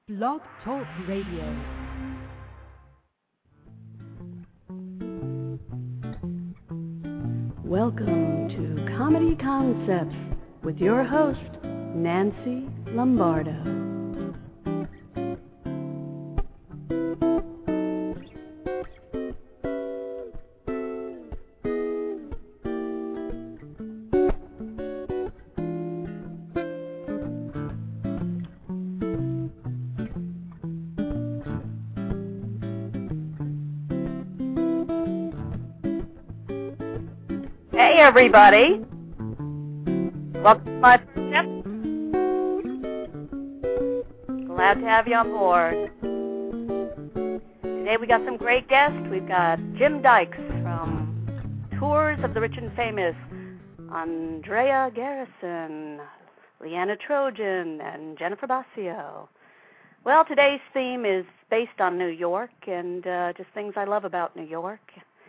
Blog Talk Radio. Welcome to Comedy Concepts with your host, Nancy Lombardo. Hey, everybody. Welcome to my tip. Glad to have you on board. Today we got some great guests. We've got Jim Dykes from Tours of the Rich and Famous, Andrea Garrison, Leanna Trojan, and Jennifer Bassio. Well, today's theme is based on New York and just things I love about New York.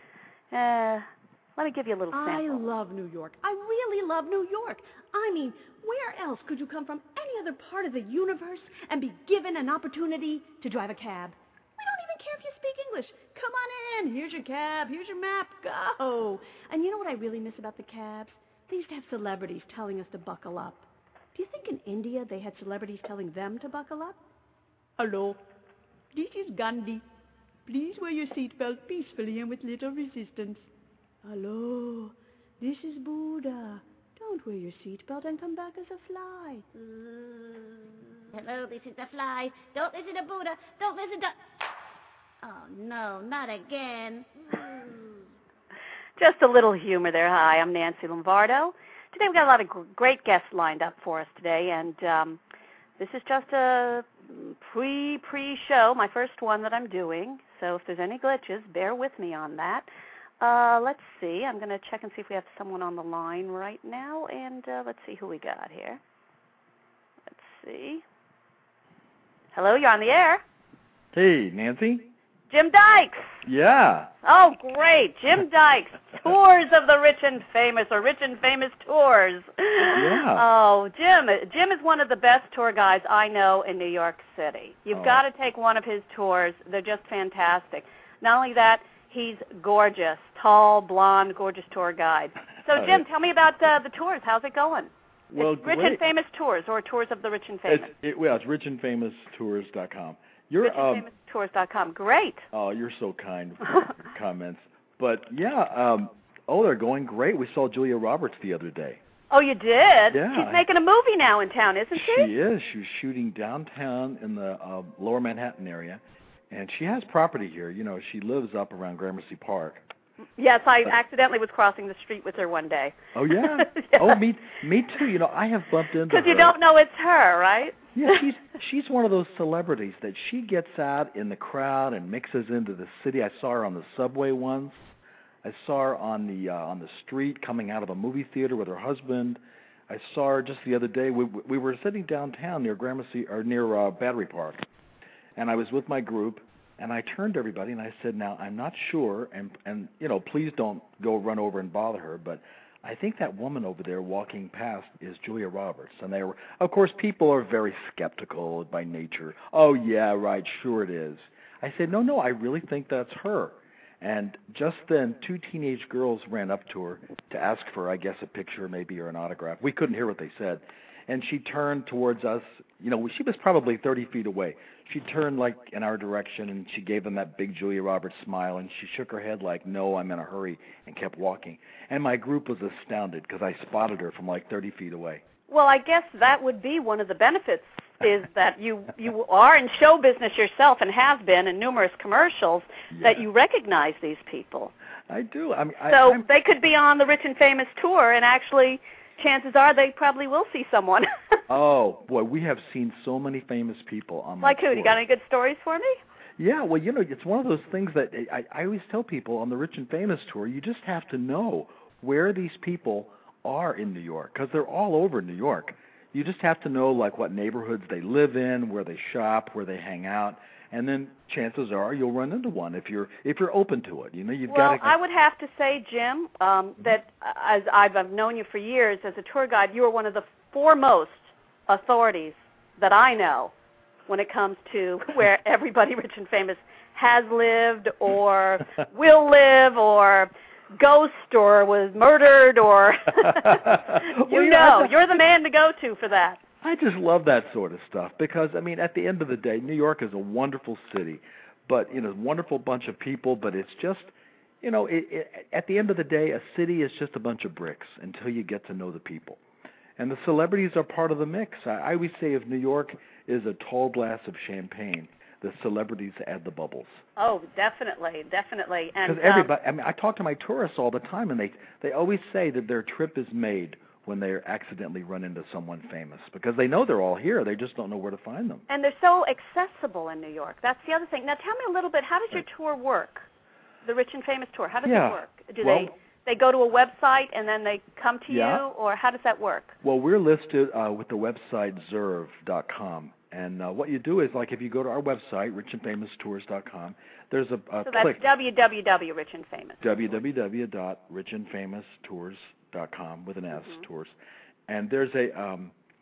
Let me give you a little sample. I love New York. I really love New York. I mean, where else could you come from any other part of the universe and be given an opportunity to drive a cab? We don't even care if you speak English. Come on in. Here's your cab. Here's your map. Go. And you know what I really miss about the cabs? They used to have celebrities telling us to buckle up. Do you think in India they had celebrities telling them to buckle up? Hello. This is Gandhi. Please wear your seatbelt peacefully and with little resistance. Hello, this is Buddha. Don't wear your seatbelt and come back as a fly. Hello, this is the fly. Don't listen to Buddha. Don't listen to... Oh, no, not again. Just a little humor there. Hi, I'm Nancy Lombardo. Today we've got a lot of great guests lined up for us today, and this is just a pre-show, my first one that I'm doing. So if there's any glitches, bear with me on that. Let's see. I'm going to check and see if we have someone on the line right now, and let's see who we got here. Let's see. Hello, you're on the air. Hey, Nancy? Jim Dykes. Yeah. Oh, great. Jim Dykes, Tours of the Rich and Famous, or Rich and Famous Tours. Yeah. Oh, Jim is one of the best tour guides I know in New York City. You've got to take one of his tours. They're just fantastic. Not only that, he's gorgeous, tall, blonde, gorgeous tour guide. So, Jim, tell me about the tours. How's it going? Well, it's Rich and Famous Tours, or Tours of the Rich and Famous. It's richandfamoustours.com. richandfamoustours.com. Great. Oh, you're so kind with your comments. But, yeah, they're going great. We saw Julia Roberts the other day. Oh, you did? Yeah. She's making a movie now in town, isn't she? She is. She was shooting downtown in the lower Manhattan area. And she has property here. You know, she lives up around Gramercy Park. Yes, I accidentally was crossing the street with her one day. Oh, yeah? Yeah. Oh, me too. You know, I have bumped into her. Because you don't know it's her, right? Yeah, she's one of those celebrities that she gets out in the crowd and mixes into the city. I saw her on the subway once. I saw her on the street coming out of a movie theater with her husband. I saw her just the other day. We were sitting downtown near Gramercy or near Battery Park. And I was with my group, and I turned to everybody, and I said, now, I'm not sure, and you know, please don't go run over and bother her, but I think that woman over there walking past is Julia Roberts. And they were, of course, people are very skeptical by nature. Oh, yeah, right, sure it is. I said, no, I really think that's her. And just then, two teenage girls ran up to her to ask for, I guess, a picture maybe or an autograph. We couldn't hear what they said. And she turned towards us. You know, she was probably 30 feet away. She turned, like, in our direction, and she gave them that big Julia Roberts smile, and she shook her head like, no, I'm in a hurry, and kept walking. And my group was astounded because I spotted her from, like, 30 feet away. Well, I guess that would be one of the benefits is that you are in show business yourself and have been in numerous commercials, that you recognize these people. I do. I mean, they could be on the Rich and Famous tour, and actually, chances are they probably will see someone. Oh, boy, we have seen so many famous people on my Like who? tour. You got any good stories for me? Yeah, well, you know, it's one of those things that I always tell people on the Rich and Famous tour, you just have to know where these people are in New York, because they're all over New York. You just have to know, like, what neighborhoods they live in, where they shop, where they hang out, and then chances are you'll run into one if you're open to it. You know, you've got to. Well, I would have to say, Jim, that as I've known you for years as a tour guide, you are one of the foremost authorities that I know when it comes to where everybody rich and famous has lived or will live or ghost or was murdered or you're the man to go to for that. I just love that sort of stuff because, I mean, at the end of the day, New York is a wonderful city, but, a wonderful bunch of people, but it's just, at the end of the day, a city is just a bunch of bricks until you get to know the people. And the celebrities are part of the mix. I always say if New York is a tall glass of champagne, the celebrities add the bubbles. Oh, definitely. Because everybody, I talk to my tourists all the time, and they always say that their trip is made when they accidentally run into someone famous because they know they're all here. They just don't know where to find them. And they're so accessible in New York. That's the other thing. Now, tell me a little bit, how does your tour work, the Rich and Famous tour? How does it work? Do they go to a website and then they come to you, or how does that work? Well, we're listed with the website zurv.com. And what you do is, like, if you go to our website, richandfamoustours.com, there's a so click. That's www.richandfamous. www.richandfamoustours.com with an S, tours. And there's a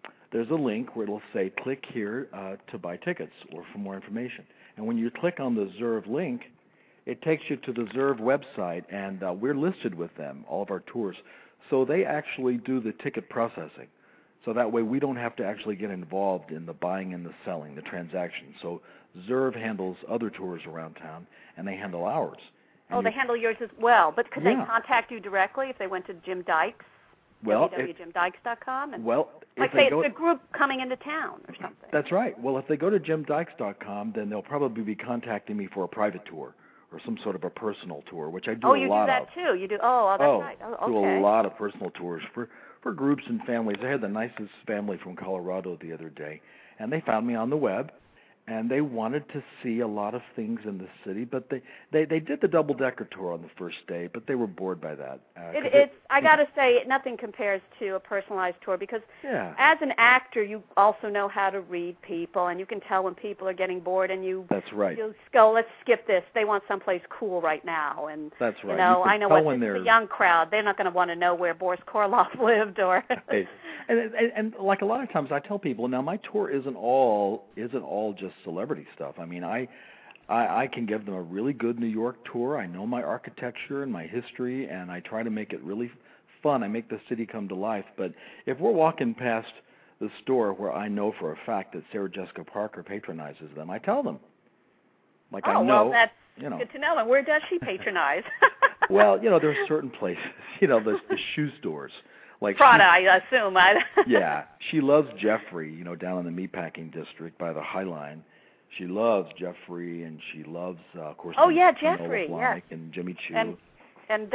link where it'll say, click here to buy tickets or for more information. And when you click on the Zurv link, it takes you to the Zurv website, and we're listed with them, all of our tours. So they actually do the ticket processing. So that way we don't have to actually get involved in the buying and the selling, the transaction. So Zurv handles other tours around town, and they handle ours. And they handle yours as well. But could they contact you directly if they went to Jim Dykes, www.jimdykes.com? Like, say it's a group coming into town or something. That's right. Well, if they go to jimdykes.com, then they'll probably be contacting me for a private tour or some sort of a personal tour, which I do a lot of. Oh, you do that too? You do? Oh, that's right. Oh, okay. Do a lot of personal tours for groups and families. I had the nicest family from Colorado the other day, and they found me on the web, and they wanted to see a lot of things in the city, but they did the double-decker tour on the first day, but they were bored by that. I got to say, nothing compares to a personalized tour because as an actor, you also know how to read people, and you can tell when people are getting bored, and That's right. You go, let's skip this. They want someplace cool right now. And, that's right. I know what this is a young crowd. They're not going to want to know where Boris Karloff lived or... And like a lot of times I tell people, now my tour isn't all just celebrity stuff. I mean, I can give them a really good New York tour. I know my architecture and my history, and I try to make it really fun. I make the city come to life. But if we're walking past the store where I know for a fact that Sarah Jessica Parker patronizes them, I tell them. I know. Well, that's good to know. And where does she patronize? Well, there are certain places. There's the shoe stores. Like Prada, I assume. Yeah, she loves Jeffrey, down in the meatpacking district by the High Line. She loves Jeffrey, and she loves, of course. Oh yeah, Jeffrey, yes. And Jimmy Choo. And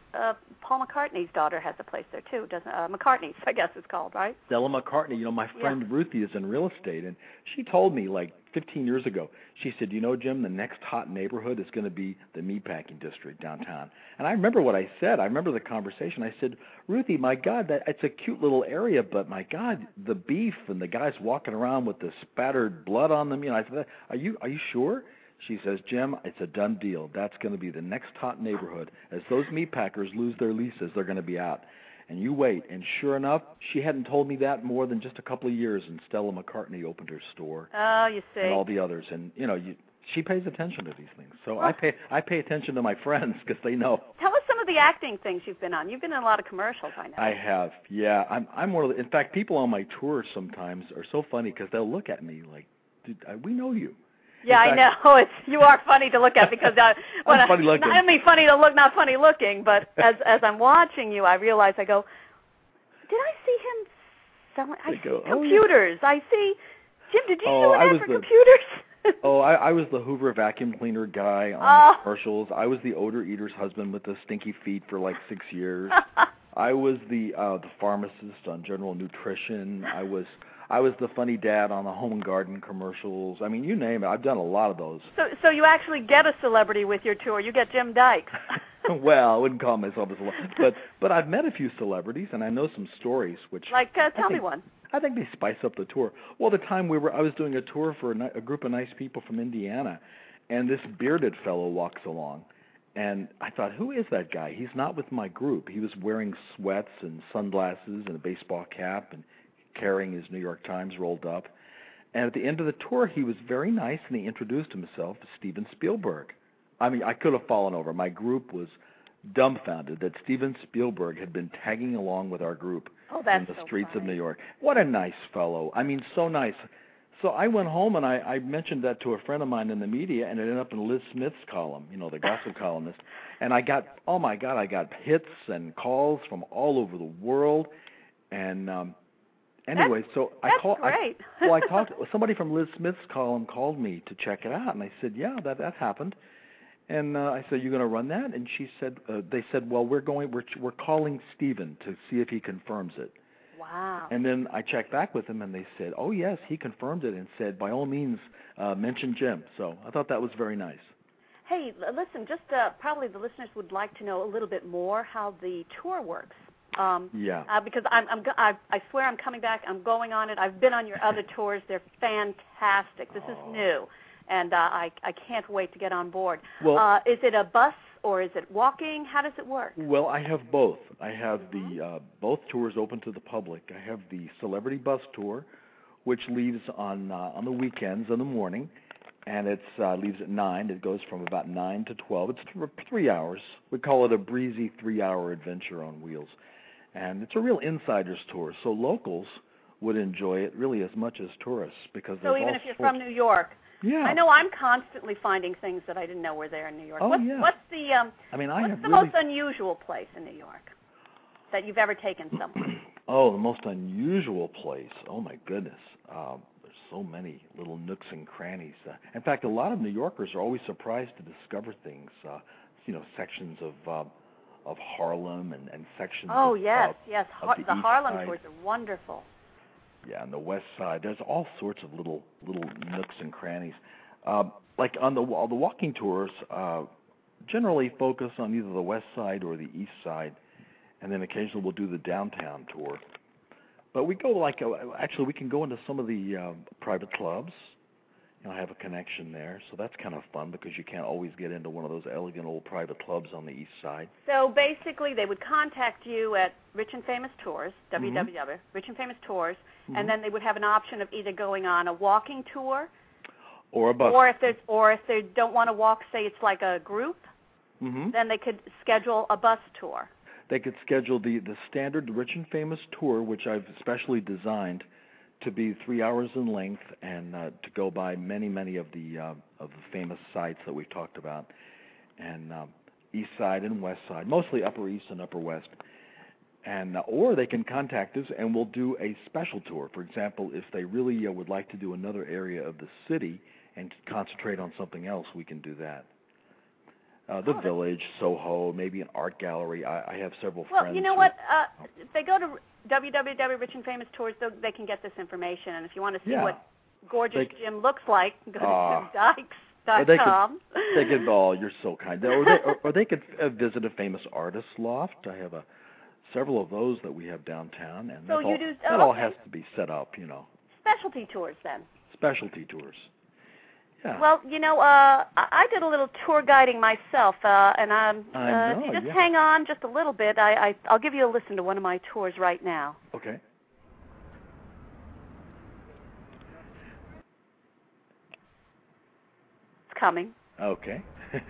Paul McCartney's daughter has a place there too, doesn't? McCartney's, I guess it's called, right? Stella McCartney. My friend Ruthie is in real estate, and she told me like 15 years ago. She said, Jim, the next hot neighborhood is going to be the meatpacking district downtown. And I remember what I said. I remember the conversation. I said, Ruthie, my God, it's a cute little area, but my God, the beef and the guys walking around with the spattered blood on them. I said, are you sure? She says, Jim, it's a done deal. That's going to be the next hot neighborhood. As those meatpackers lose their leases, they're going to be out. And you wait. And sure enough, she hadn't told me that more than just a couple of years, and Stella McCartney opened her store. Oh, you see. And all the others. And, she pays attention to these things. So I pay attention to my friends because they know. Tell us some of the acting things you've been on. You've been in a lot of commercials, I know. I have, yeah. I'm one of the, in fact, people on my tours sometimes are so funny because they'll look at me like, dude, we know you. Yeah, I know. You are funny to look at because I'm funny looking. I mean, funny to look, not funny looking. But as I'm watching you, I realize I go, did I see him selling? I see computers. I see. Jim, did you do that for computers? I was the Hoover vacuum cleaner guy on the commercials. I was the odor eater's husband with the stinky feet for like 6 years. I was the pharmacist on General Nutrition. I was the funny dad on the Home and Garden commercials. I mean, you name it. I've done a lot of those. So you actually get a celebrity with your tour. You get Jim Dykes. Well, I wouldn't call myself a celebrity. But I've met a few celebrities, and I know some stories. Which tell me one. I think they spice up the tour. Well, the time I was doing a tour for a group of nice people from Indiana, and this bearded fellow walks along. And I thought, who is that guy? He's not with my group. He was wearing sweats and sunglasses and a baseball cap and carrying his New York Times rolled up. And at the end of the tour, he was very nice, and he introduced himself as Steven Spielberg. I mean, I could have fallen over. My group was dumbfounded that Steven Spielberg had been tagging along with our group in the streets of New York. What a nice fellow. I mean, so nice. So I went home, and I mentioned that to a friend of mine in the media, and it ended up in Liz Smith's column, the gossip columnist. And I got, oh, my God, I got hits and calls from all over the world. And anyway, so I called. I talked. Somebody from Liz Smith's column called me to check it out, and I said, yeah, that happened. And I said, "You're going to run that?" And she said, "They said, well, we're calling Steven to see if he confirms it." Wow. And then I checked back with him, and they said, "Oh yes, he confirmed it," and said, "By all means, mention Jim." So I thought that was very nice. Hey, listen, just probably the listeners would like to know a little bit more how the tour works. Because I swear I'm coming back. I'm going on it. I've been on your other tours. They're fantastic. This is new. And I can't wait to get on board. Well, is it a bus or is it walking? How does it work? Well, I have both. I have the both tours open to the public. I have the Celebrity Bus Tour, which leaves on the weekends in the morning, and it leaves at 9. It goes from about 9 to 12. It's 3 hours. We call it a breezy 3-hour adventure on wheels, and it's a real insider's tour. So locals would enjoy it really as much as tourists because so even if you're from New York. Yeah. I know I'm constantly finding things that I didn't know were there in New York. What's the what's the most unusual place in New York that you've ever taken someone? Oh, the most unusual place. Oh my goodness. There's so many little nooks and crannies. In fact, a lot of New Yorkers are always surprised to discover things. Sections of Harlem and sections. Oh of, yes. the Harlem tours are wonderful. Yeah, on the west side, there's all sorts of little nooks and crannies. Like on the walking tours, generally focus on either the west side or the east side, and then occasionally we'll do the downtown tour. But we go actually we can go into some of the private clubs. I have a connection there, so that's kind of fun because you can't always get into one of those elegant old private clubs on the east side. So basically, they would contact you at Rich and Famous Tours, www. Rich and Famous Tours, and then they would have an option of either going on a walking tour, or a bus, or if they don't want to walk, say it's like a group, then they could schedule a bus tour. They could schedule the standard Rich and Famous tour, which I've specially designed to be 3 hours in length and to go by many of the famous sites that we've talked about, and east side and west side, mostly upper east and upper west. And or they can contact us and we'll do a special tour. For example, if they really would like to do another area of the city and concentrate on something else, we can do that. The Village, Soho, maybe an art gallery. I have several friends. Well, you know what? If they go to www.Rich and Famous Tours, they can get this information. And if you want to see what gorgeous Jim looks like, go to JimDykes.com. They could, you're so kind. Or they could visit a famous artist loft. I have several of those that we have downtown, and that all has to be set up, Specialty tours, then. Specialty tours. Yeah. Well, I did a little tour guiding myself, and if you just hang on just a little bit, I'll give you a listen to one of my tours right now. Okay. It's coming. Okay.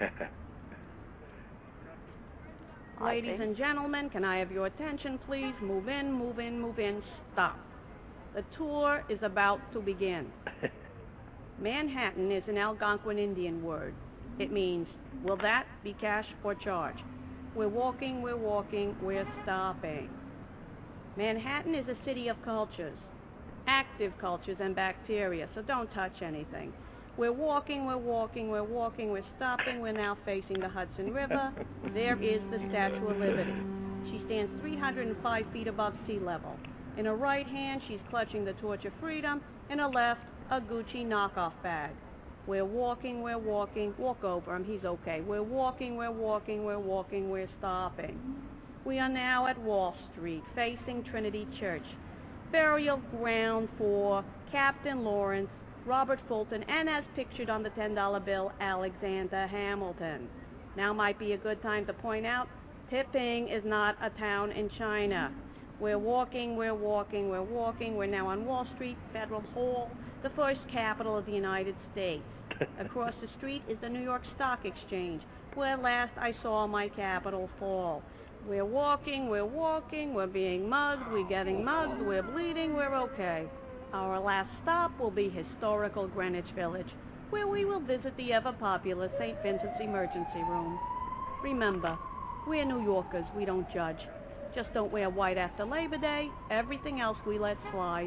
Ladies and gentlemen, can I have your attention, please? Move in, move in, move in. Stop. The tour is about to begin. Manhattan is an Algonquin Indian word. It means, will that be cash or charge? We're walking, we're stopping. Manhattan is a city of cultures, active cultures and bacteria, so don't touch anything. We're walking, we're stopping. We're now facing the Hudson River. There is the Statue of Liberty. She stands 305 feet above sea level. In her right hand, she's clutching the torch of freedom. In her left, a Gucci knockoff bag. We're walking, walk over him, he's okay. We're walking, we're stopping. We are now at Wall Street, facing Trinity Church, burial ground for Captain Lawrence, Robert Fulton, and as pictured on the $10 bill, Alexander Hamilton. Now might be a good time to point out, Tipping is not a town in China. We're walking, we're now on Wall Street, Federal Hall, the first capital of the United States. Across the street is the New York Stock Exchange, where last I saw my capital fall. We're walking, we're being mugged, we're getting mugged, we're bleeding, we're okay. Our last stop will be historical Greenwich Village, where we will visit the ever-popular St. Vincent's Emergency Room. Remember, we're New Yorkers, we don't judge. Just don't wear white after Labor Day. Everything else we let slide.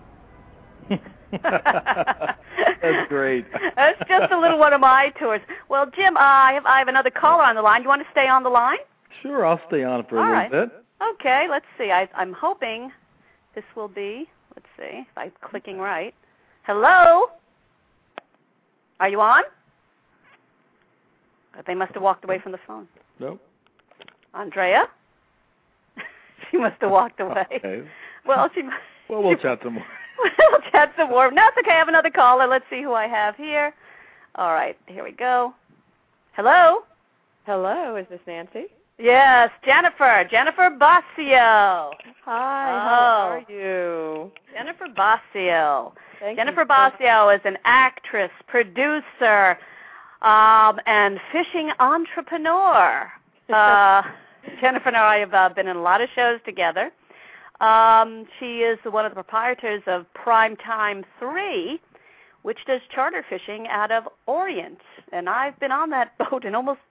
That's great. That's just a little one of my tours. Well, Jim, I have another caller on the line. You want to stay on the line? Sure, I'll stay on for a little bit. Okay, let's see. I'm hoping this will be, let's see, if I'm clicking right. Hello? Are you on? They must have walked away from the phone. Nope. Andrea? She must have walked away. Okay. Well, we'll chat some more. We'll chat some more. No, it's okay. I have another caller. Let's see who I have here. All right, here we go. Hello? Hello, is this Nancy? Yes, Jennifer Bassio. Hi, how are you? Jennifer Bassio. Thank Jennifer you. Bassio is an actress, producer, and fishing entrepreneur. Jennifer and I have been in a lot of shows together. She is one of the proprietors of Primetime 3, which does charter fishing out of Orient. And I've been on that boat and almost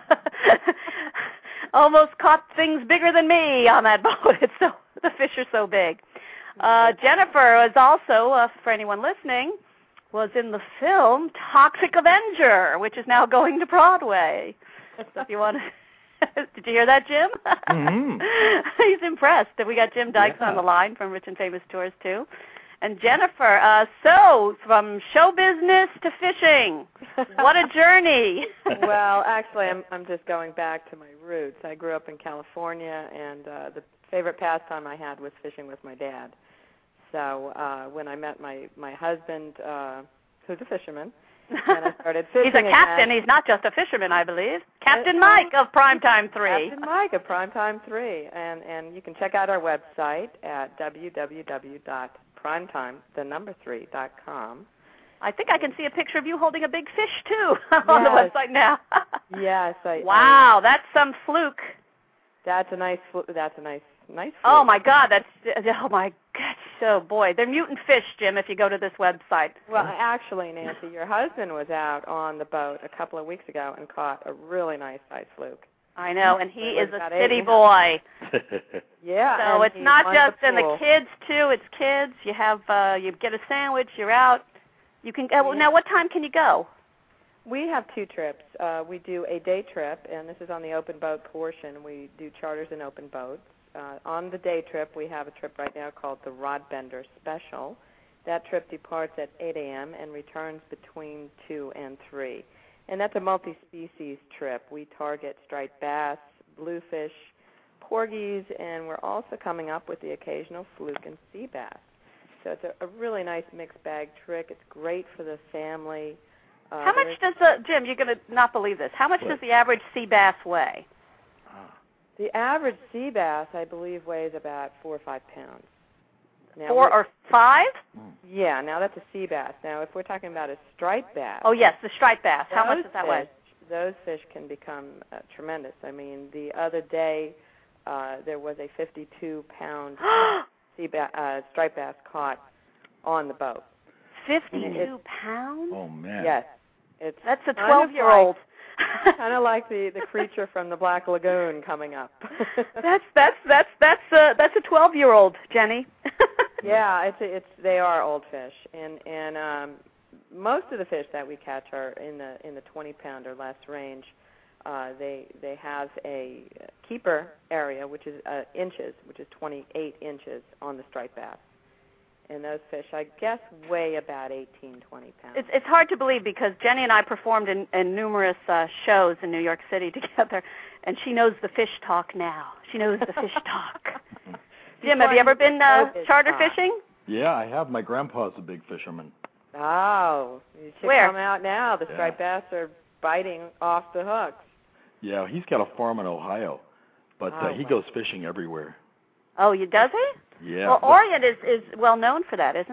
caught things bigger than me on that boat. The fish are so big. Jennifer is also, for anyone listening, was in the film Toxic Avenger, which is now going to Broadway. So if you want to... Did you hear that, Jim? Mm-hmm. He's impressed. We got Jim Dykes on the line from Rich and Famous Tours, too. And Jennifer, so from show business to fishing, what a journey. Well, actually, I'm just going back to my roots. I grew up in California, and the favorite pastime I had was fishing with my dad. So when I met my husband, who's a fisherman, and I started fishing. He's a captain. He's not just a fisherman, I believe. Captain Mike of Primetime 3. Captain Mike of Primetime 3. And you can check out our website at www.primetime3.com. I think I can see a picture of you holding a big fish, too, on the website now. Yes. Wow, that's some fluke. That's a nice fluke. Oh, my God. Oh, my gosh. Oh, boy. They're mutant fish, Jim, if you go to this website. Well, actually, Nancy, your husband was out on the boat a couple of weeks ago and caught a really nice size fluke. I know, and he is a city boy. Yeah. So it's not just in the kids, too. It's kids. You have you get a sandwich. You're out. You can go. Now, what time can you go? We have two trips. We do a day trip, and this is on the open boat portion. We do charters and open boats. On the day trip, we have a trip right now called the Rod Bender Special. That trip departs at 8 a.m. and returns between 2 and 3. And that's a multi-species trip. We target striped bass, bluefish, porgies, and we're also coming up with the occasional fluke and sea bass. So it's a really nice mixed bag trick. It's great for the family. How much does Jim, you're going to not believe this, how much does the average sea bass weigh? The average sea bass, I believe, weighs about 4 or 5 pounds. Now, 4 or 5? Yeah, now that's a sea bass. Now, if we're talking about a striped bass. Oh, yes, the striped bass. How much does that weigh? Those fish can become tremendous. I mean, the other day there was a 52-pound striped bass caught on the boat. 52 pounds? Oh, man. Yes. That's a 12-year-old. Kind of like the creature from the Black Lagoon coming up. That's a 12-year-old, Jenny. Yeah, they are old fish, and most of the fish that we catch are in the 20-pound or less range. They have a keeper area, which is inches, which is 28 inches on the striped bass. And those fish, I guess, weigh about 18, 20 pounds. It's hard to believe because Jenny and I performed in numerous shows in New York City together, and she knows the fish talk now. She knows the fish talk. Jim, have you ever been charter fishing? Yeah, I have. My grandpa's a big fisherman. Oh, you should come out now. The striped bass are biting off the hooks. Yeah, he's got a farm in Ohio, but he goes fishing everywhere. Oh, does he? Yeah. Well, Orient is well known for that, isn't it?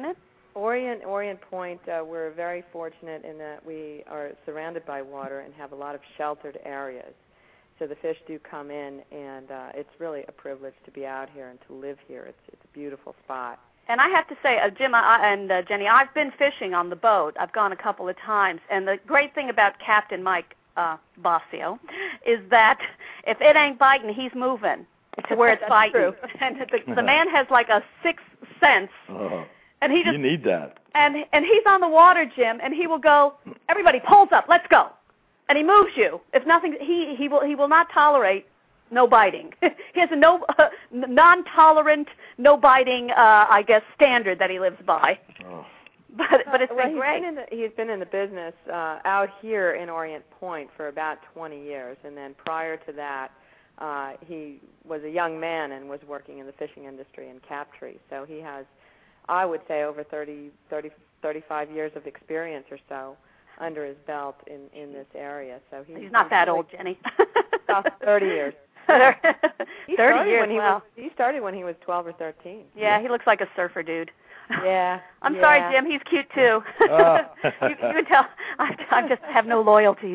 Orient Point, we're very fortunate in that we are surrounded by water and have a lot of sheltered areas. So the fish do come in, and it's really a privilege to be out here and to live here. It's a beautiful spot. And I have to say, Jim and Jenny, I've been fishing on the boat. I've gone a couple of times. And the great thing about Captain Mike Bossio is that if it ain't biting, he's moving to where it's biting. True. And the man has like a sixth sense. And he just, you need that. And he's on the water, Jim, and he will go, everybody, poles up, let's go. And he moves you. If nothing, he will not tolerate no biting. He has a non-tolerant, no biting, I guess, standard that he lives by. Oh. But it's been great. He's been in the business out here in Orient Point for about 20 years, and then prior to that, he was a young man and was working in the fishing industry in Captree. So he has, I would say, over 35 years of experience or so under his belt in this area. So he's not that old, Jenny. 30 years. 30 years, wow. He started when he was 12 or 13. Yeah, he looks like a surfer dude. Yeah. I'm sorry, Jim. He's cute, too. You can tell I just have no loyalties.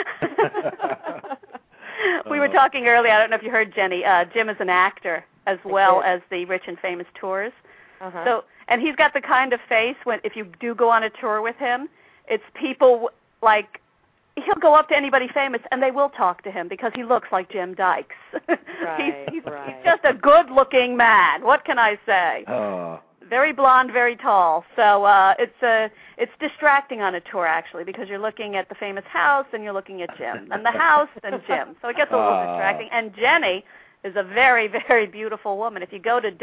We were talking earlier, I don't know if you heard, Jenny, Jim is an actor as well as the Rich and Famous tours. So, and he's got the kind of face if you do go on a tour with him, it's people like, he'll go up to anybody famous and they will talk to him because he looks like Jim Dykes. He's just a good-looking man. What can I say? Very blonde, very tall. So it's distracting on a tour, actually, because you're looking at the famous house and you're looking at Jim, and the house and Jim. So it gets a little distracting. And Jenny is a very, very beautiful woman. If you go to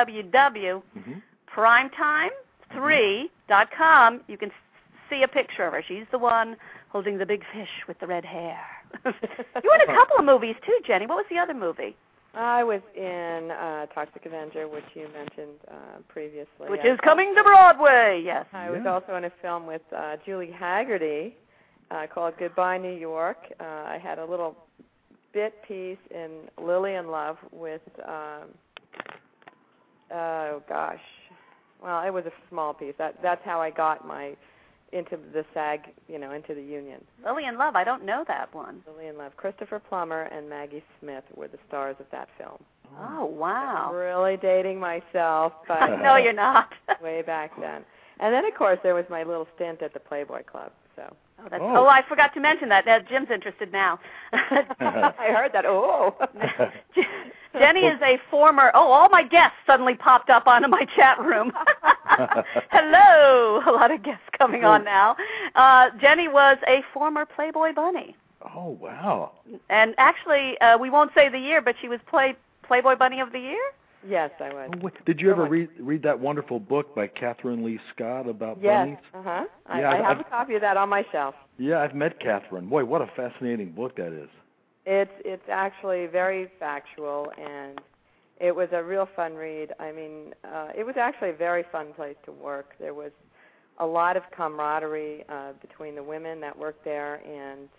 www.primetime3.com, you can see a picture of her. She's the one holding the big fish with the red hair. You were in a couple of movies, too, Jenny. What was the other movie? I was in Toxic Avenger, which you mentioned previously. Which is coming to Broadway, yes. I was also in a film with Julie Haggerty called Goodbye, New York. I had a little bit piece in Lillian Love with, oh, gosh. Well, it was a small piece. That's how I got into the SAG, into the union. Lillian Love, I don't know that one. Lillian Love. Christopher Plummer and Maggie Smith were the stars of that film. Oh, wow. I'm really dating myself, but no, you're not. Way back then. And then, of course, there was my little stint at the Playboy Club. So. Oh, I forgot to mention that. Jim's interested now. I heard that. Oh. Jenny is a former, all my guests suddenly popped up onto my chat room. Hello. A lot of guests coming on now. Jenny was a former Playboy bunny. Oh, wow. And actually, we won't say the year, but she was Playboy Bunny of the Year? Yes, I was. Oh, did you ever read that wonderful book by Catherine Lee Scott about bunnies? Yes, I have a copy of that on my shelf. Yeah, I've met Catherine. Boy, what a fascinating book that is. It's actually very factual, and it was a real fun read. I mean, it was actually a very fun place to work. There was a lot of camaraderie between the women that worked there, and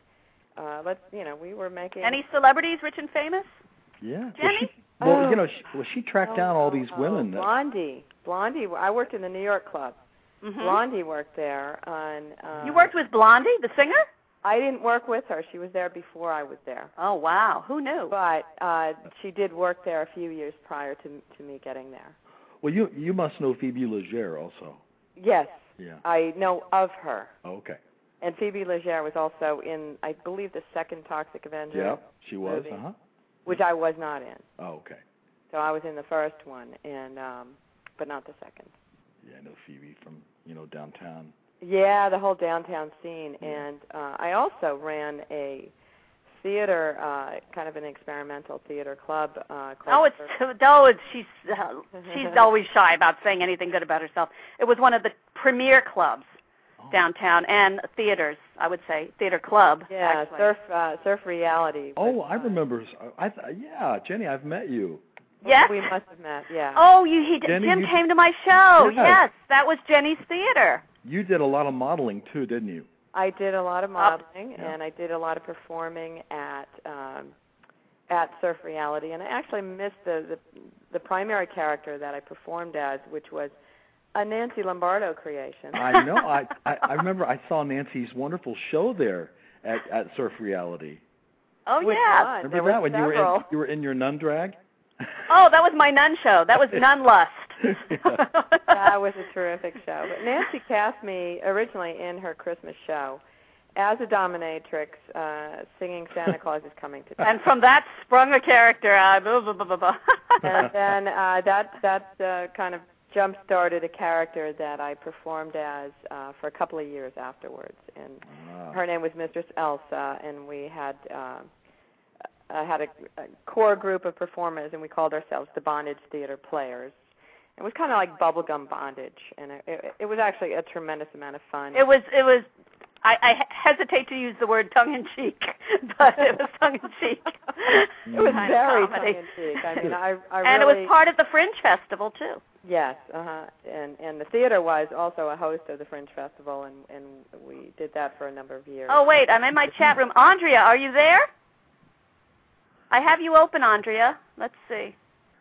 we were making... Any celebrities, rich and famous? Yeah. Jenny? She tracked down all these women. Blondie. I worked in the New York Club. Mm-hmm. Blondie worked there. You worked with Blondie, the singer? I didn't work with her. She was there before I was there. Oh, wow. Who knew? But she did work there a few years prior to me getting there. Well, you must know Phoebe Legere also. Yes. Yeah. I know of her. Oh, okay. And Phoebe Legere was also in, I believe, the second Toxic Avenger. Yeah, she was. Movie, which I was not in. Oh, okay. So I was in the first one, but not the second. Yeah, I know Phoebe from downtown. Yeah, the whole downtown scene, and I also ran a theater, kind of an experimental theater club. She's always shy about saying anything good about herself. It was one of the premier clubs downtown and theaters, I would say, theater club. Yeah, Surf Reality. Oh, I remember. Jenny, I've met you. Yes? We must have met, yeah. Oh, Jim came to my show. Yes, that was Jenny's theater. You did a lot of modeling, too, didn't you? I did a lot of modeling, and I did a lot of performing at Surf Reality. And I actually missed the primary character that I performed as, which was A Nancy Lombardo creation. I know. I remember I saw Nancy's wonderful show there at Surf Reality. Oh, Which yeah. one? Remember that when you were in your nun drag? Oh, that was my nun show. That was Nun Lust. That was a terrific show. But Nancy cast me originally in her Christmas show as a dominatrix singing Santa Claus is Coming to Town. And from that sprung a character. Blah, blah, blah, blah, blah. And then that kind of jump-started a character that I performed as for a couple of years afterwards. And her name was Mistress Elsa, and we had a core group of performers, and we called ourselves the Bondage Theater Players. It was kind of like bubblegum bondage, and it was actually a tremendous amount of fun. It was. I hesitate to use the word tongue-in-cheek, but it was tongue-in-cheek. It was very tongue-in-cheek. I mean, I really... And it was part of the Fringe Festival, too. Yes, and the theater was also a host of the Fringe Festival, and we did that for a number of years. Oh, wait, I'm in my chat room. Andrea, are you there? I have you open, Andrea. Let's see.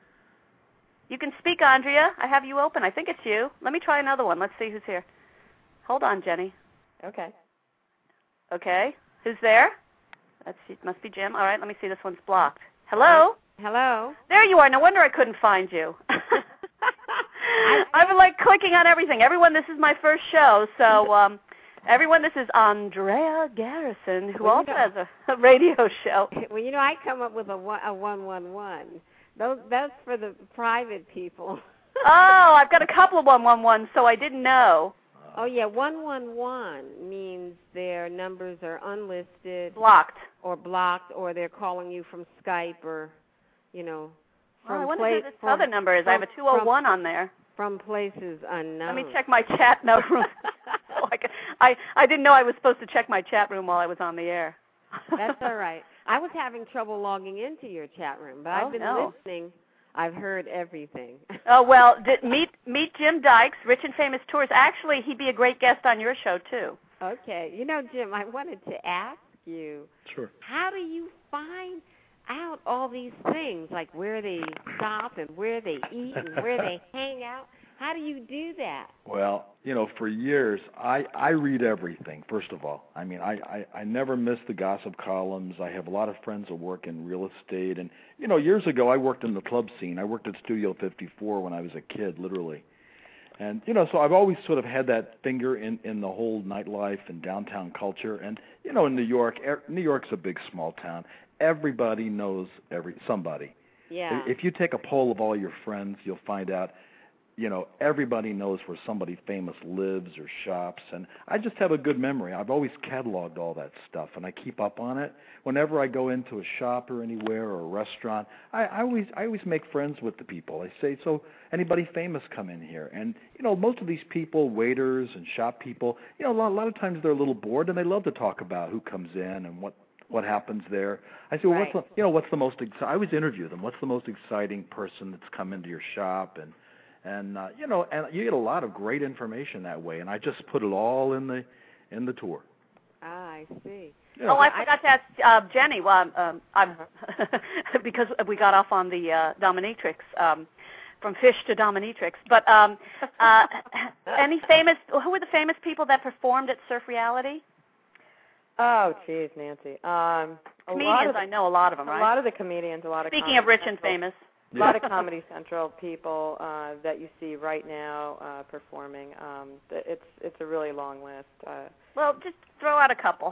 You can speak, Andrea. I have you open. I think it's you. Let me try another one. Let's see who's here. Hold on, Jenny. Okay. Okay. Who's there? It must be Jim. All right, let me see. This one's blocked. Hello? Hello. There you are. No wonder I couldn't find you. I've been, like, clicking on everything. Everyone, this is my first show. So, everyone, this is Andrea Garrison, who also has a radio show. Well, I come up with a 111. That's for the private people. Oh, I've got a couple of 111s, so I didn't know. Oh, yeah, 111 means their numbers are unlisted. Blocked. Or blocked, or they're calling you from Skype or, I wonder who this other number is. I have a 201 on there. From places unknown. Let me check my chat note room. I didn't know I was supposed to check my chat room while I was on the air. That's all right. I was having trouble logging into your chat room, but I've been listening. I've heard everything. Oh, well, meet Jim Dykes, Rich and Famous Tours. Actually, he'd be a great guest on your show, too. Okay. Jim, I wanted to ask you, sure, how do you find out all these things, like where they stop and where they eat and where they hang out? How do you do that? Well, for years, I read everything, first of all. I mean, I never miss the gossip columns. I have a lot of friends that work in real estate. And, years ago, I worked in the club scene. I worked at Studio 54 when I was a kid, literally. And, so I've always sort of had that finger in the whole nightlife and downtown culture. And, in New York's a big, small town. Everybody knows somebody. Yeah. If you take a poll of all your friends, you'll find out, everybody knows where somebody famous lives or shops, and I just have a good memory. I've always cataloged all that stuff, and I keep up on it. Whenever I go into a shop or anywhere or a restaurant, I always make friends with the people. I say, so anybody famous come in here? And, most of these people, waiters and shop people, a lot of times they're a little bored, and they love to talk about who comes in and what happens there. I say, well, right. what's the most I always interview them. What's the most exciting person that's come into your shop? And you get a lot of great information that way, and I just put it all in the tour. Ah, I see. I forgot to ask Jenny. Well, I'm because we got off on the dominatrix, from fish to dominatrix. But who were the famous people that performed at Surf Reality? Oh, geez, Nancy. Comedians, I know a lot of them, right? A lot of the comedians, Speaking of rich and famous. A lot of Comedy Central people that you see right now performing. It's a really long list. Well, just throw out a couple.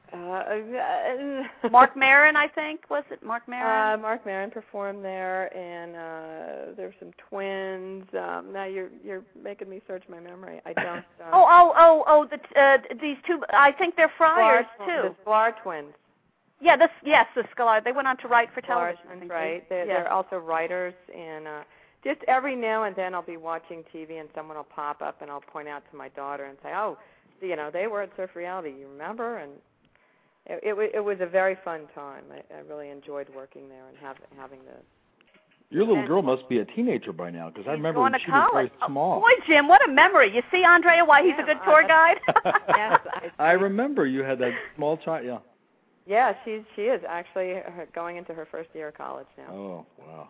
Mark Maron, I think. Was it Mark Maron? Mark Maron performed there, and there were some twins. Now you're making me search my memory. I don't. These two. I think they're friars too. The Sklar twins. Yeah, the Sklar. They went on to write for television. That's right. They're also writers, and just every now and then I'll be watching TV and someone will pop up and I'll point out to my daughter and say, oh, they were at Surf Reality. You remember? And it was a very fun time. I really enjoyed working there and having the. Your little girl must be a teenager by now, because I remember when she was very small. Boy, Jim, what a memory. You see, Andrea, why he's a good tour guide? Yes, I remember you had that small child, yeah. Yeah, she is actually going into her first year of college now. Oh, wow.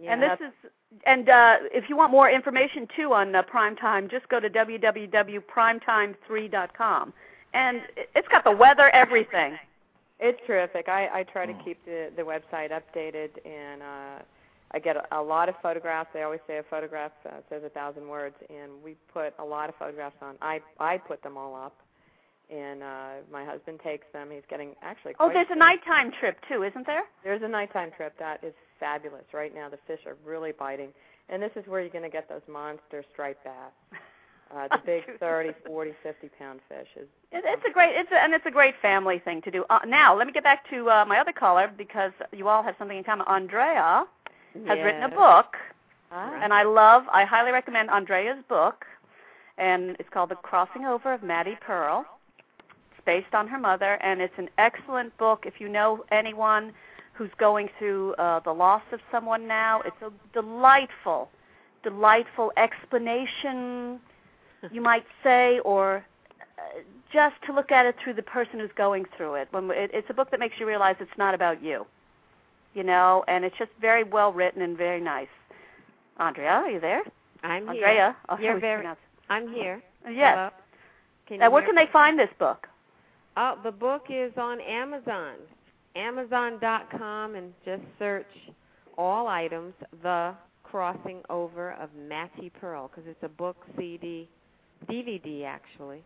Yeah, and if you want more information too on Primetime, just go to www.primetime3.com, and it's got the weather, everything. It's terrific. I try to keep the website updated, and I get a lot of photographs. They always say a photograph says 1,000 words, and we put a lot of photographs on. I put them all up, and my husband takes them. He's getting actually quite there's a nighttime trip too, isn't there? There's a nighttime trip. That is fabulous. Right now the fish are really biting, and this is where you're going to get those monster striped bass. The big 30, 40, 50-pound fish. It's a great family thing to do. Now, let me get back to my other caller, because you all have something in common. Andrea has written a book, and I highly recommend Andrea's book, and it's called The Crossing Over of Mattie Pearl. It's based on her mother, and it's an excellent book. If you know anyone who's going through the loss of someone now, it's a delightful explanation, you might say, or just to look at it through the person who's going through it. It's a book that makes you realize it's not about you, and it's just very well written and very nice. Andrea, are you there? I'm Andrea. here. I'm here. Yes. Where can they find this book? Oh, the book is on Amazon, Amazon.com, and just search all items, The Crossing Over of Mattie Pearl, because it's a book, CD, DVD actually.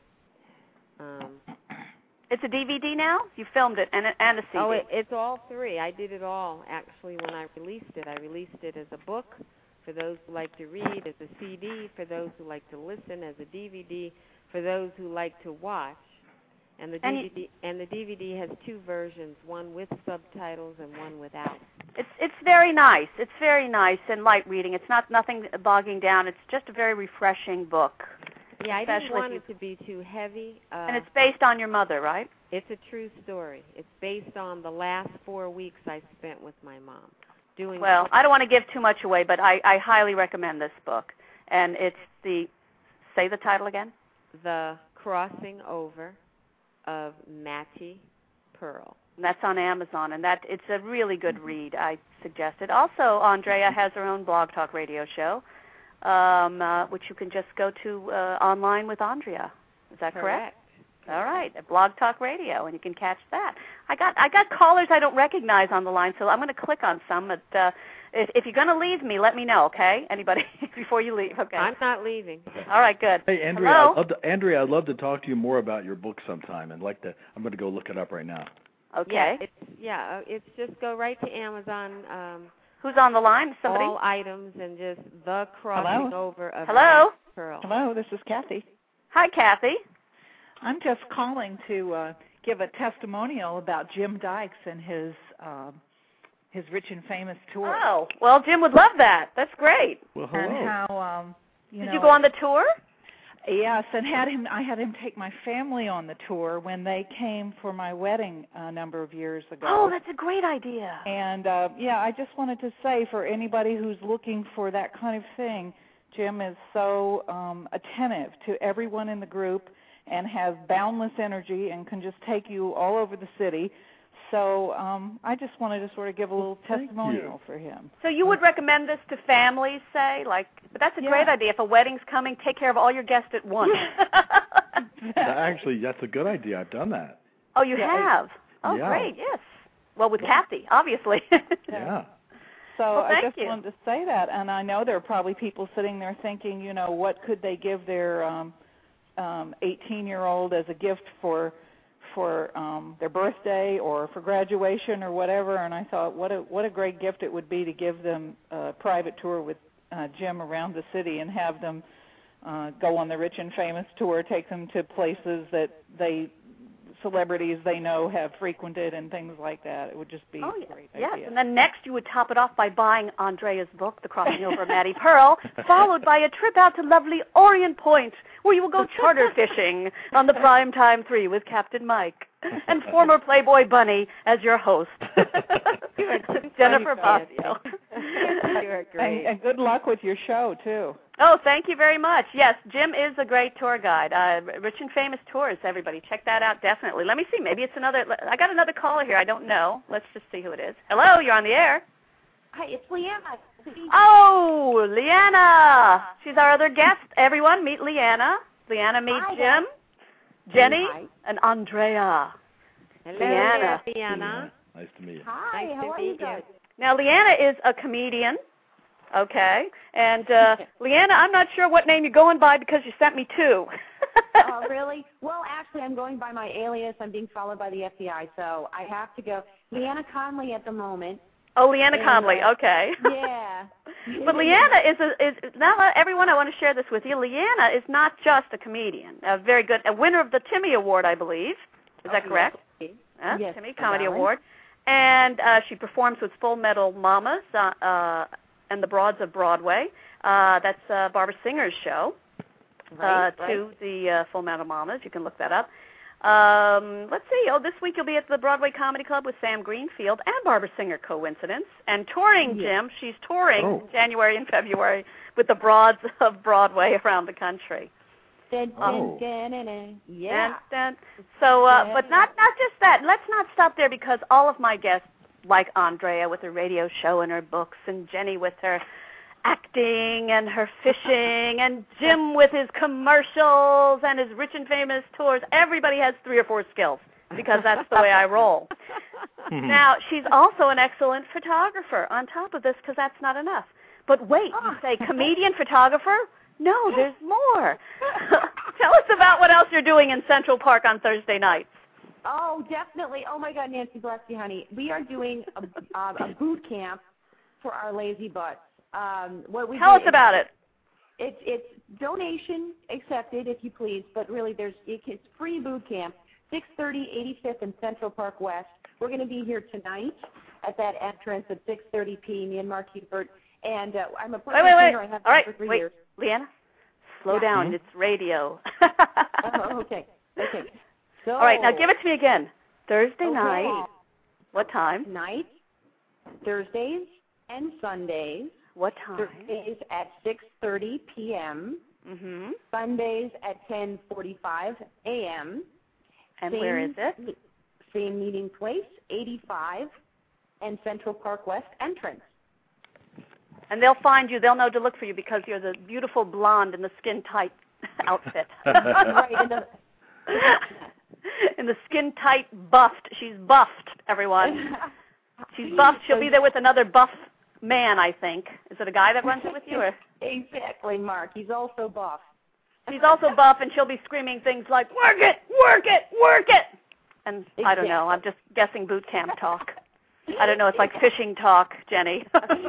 It's a DVD now? You filmed it and a CD. Oh, it's all three. I did it all actually when I released it. I released it as a book for those who like to read, as a CD for those who like to listen, as a DVD for those who like to watch. And the DVD has two versions, one with subtitles and one without. It's very nice. It's very nice and light reading. It's nothing bogging down. It's just a very refreshing book. Yeah, I didn't want it to be too heavy. And it's based on your mother, right? It's a true story. It's based on the last 4 weeks I spent with my mom. Well, I don't want to give too much away, but I highly recommend this book. And it's say the title again? The Crossing Over of Mattie Pearl. And that's on Amazon, and it's a really good read. I suggest it. Also, Andrea has her own Blog Talk Radio show, which you can just go to online with Andrea. Is that correct? All right, at Blog Talk Radio, and you can catch that. I got callers I don't recognize on the line, so I'm going to click on some. But if you're going to leave me, let me know, okay? Anybody before you leave, okay? I'm not leaving. All right, good. Hey, Andrea, Hello? I'd love to talk to you more about your book sometime, and I'm going to go look it up right now. Okay. It's just go right to Amazon. Who's on the line? Somebody? All items and just The Crossing Over of Hello? Pearl. Hello, this is Kathy. Hi, Kathy. I'm just calling to give a testimonial about Jim Dykes and his Rich and Famous tour. Oh, well, Jim would love that. That's great. Well, hello. And how Did you go on the tour? Yes, and I had him take my family on the tour when they came for my wedding a number of years ago. Oh, that's a great idea. And I just wanted to say, for anybody who's looking for that kind of thing, Jim is so attentive to everyone in the group and has boundless energy and can just take you all over the city. So I just wanted to sort of give a little testimonial for him. So you would recommend this to families, say? But that's a great idea. If a wedding's coming, take care of all your guests at once. Actually, that's a good idea. I've done that. Oh, you have? Great, yes. Well, with Kathy, obviously. Yeah. So I just you. wanted to say that. And I know there are probably people sitting there thinking, what could they give their 18-year-old as a gift for their birthday or for graduation or whatever, and I thought what a great gift it would be to give them a private tour with Jim around the city and have them go on the Rich and Famous tour, take them to places that celebrities they know have frequented and things like that. It would just be a great idea. Yes, and then next you would top it off by buying Andrea's book, The Crossing Over of Mattie Pearl, followed by a trip out to lovely Orient Point, where you will go charter fishing on the Primetime 3 with Captain Mike, and former Playboy Bunny as your host. Jennifer Bosio. You're great. And good luck with your show, too. Oh, thank you very much. Yes, Jim is a great tour guide. Rich and Famous Tours, everybody. Check that out, definitely. Let me see. Maybe it's another. I got another caller here. I don't know. Let's just see who it is. Hello, you're on the air. Hi, it's Leanne. Oh, Leanna. She's our other guest. Everyone, meet Leanna. Leanna, meet Hi, Jim, Jenny, Hi. and Andrea. Hello, Leanna. Leanna. Nice to meet you. Hi, Nice how to are meet you guys? Now, Leanna is a comedian, okay? And, Leanna, I'm not sure what name you're going by because you sent me two. Oh, really? Well, actually, I'm going by my alias. I'm being followed by the FBI, so I have to go. Leanna Conley at the moment. Oh, Leanna Conley, okay. Yeah. But Leanna is now everyone, I want to share this with you. Leanna is not just a comedian, a very good, a winner of the Timmy Award, I believe. Is that correct? Yes. Timmy Comedy Award. And she performs with Full Metal Mamas and the Broads of Broadway. That's Barbara Singer's show. To the Full Metal Mamas. You can look that up. Let's see. Oh, this week you'll be at the Broadway Comedy Club with Sam Greenfield and Barbara Singer, coincidence. And touring, Jim. She's touring in January and February with the Broads of Broadway around the country. Yeah. So, but not just that. Let's not stop there because all of my guests, like Andrea with her radio show and her books, and Jenny with her acting and her fishing, and Jim with his commercials and his rich and famous tours. Everybody has 3 or 4 skills because that's the way I roll. Now, she's also an excellent photographer on top of this because that's not enough. But wait, you say comedian, photographer? No, there's more. Tell us about what else you're doing in Central Park on Thursday nights. Oh, definitely. Oh, my God, Nancy, bless you, honey. We are doing a boot camp for our lazy butts. Tell us about it. It's donation accepted, if you please, but really it's free boot camp, 630 85th and Central Park West. We're going to be here tonight at that entrance at 6:30 p.m. Me and Mark Hubert. And I'm a personal trainer. I have been for 3 years. Leanna, slow down. It's radio. Okay. So, all right, now give it to me again. Thursday night. What time? Night, Thursdays and Sundays. What time? Thursdays at 6:30 p.m. Mm-hmm. Sundays at 10:45 a.m. And where is it? Same meeting place, 85 and Central Park West entrance. And they'll find you. They'll know to look for you because you're the beautiful blonde in the skin-tight outfit. Right. In the skin-tight buffed. She's buffed, everyone. She's buffed. She'll be there with another buff man, I think. Is it a guy that runs it with you? Or? Exactly, Mark. He's also buff. He's also buff, and she'll be screaming things like, work it, work it, work it. And exactly. I don't know. I'm just guessing boot camp talk. I don't know. It's like fishing talk, Jenny.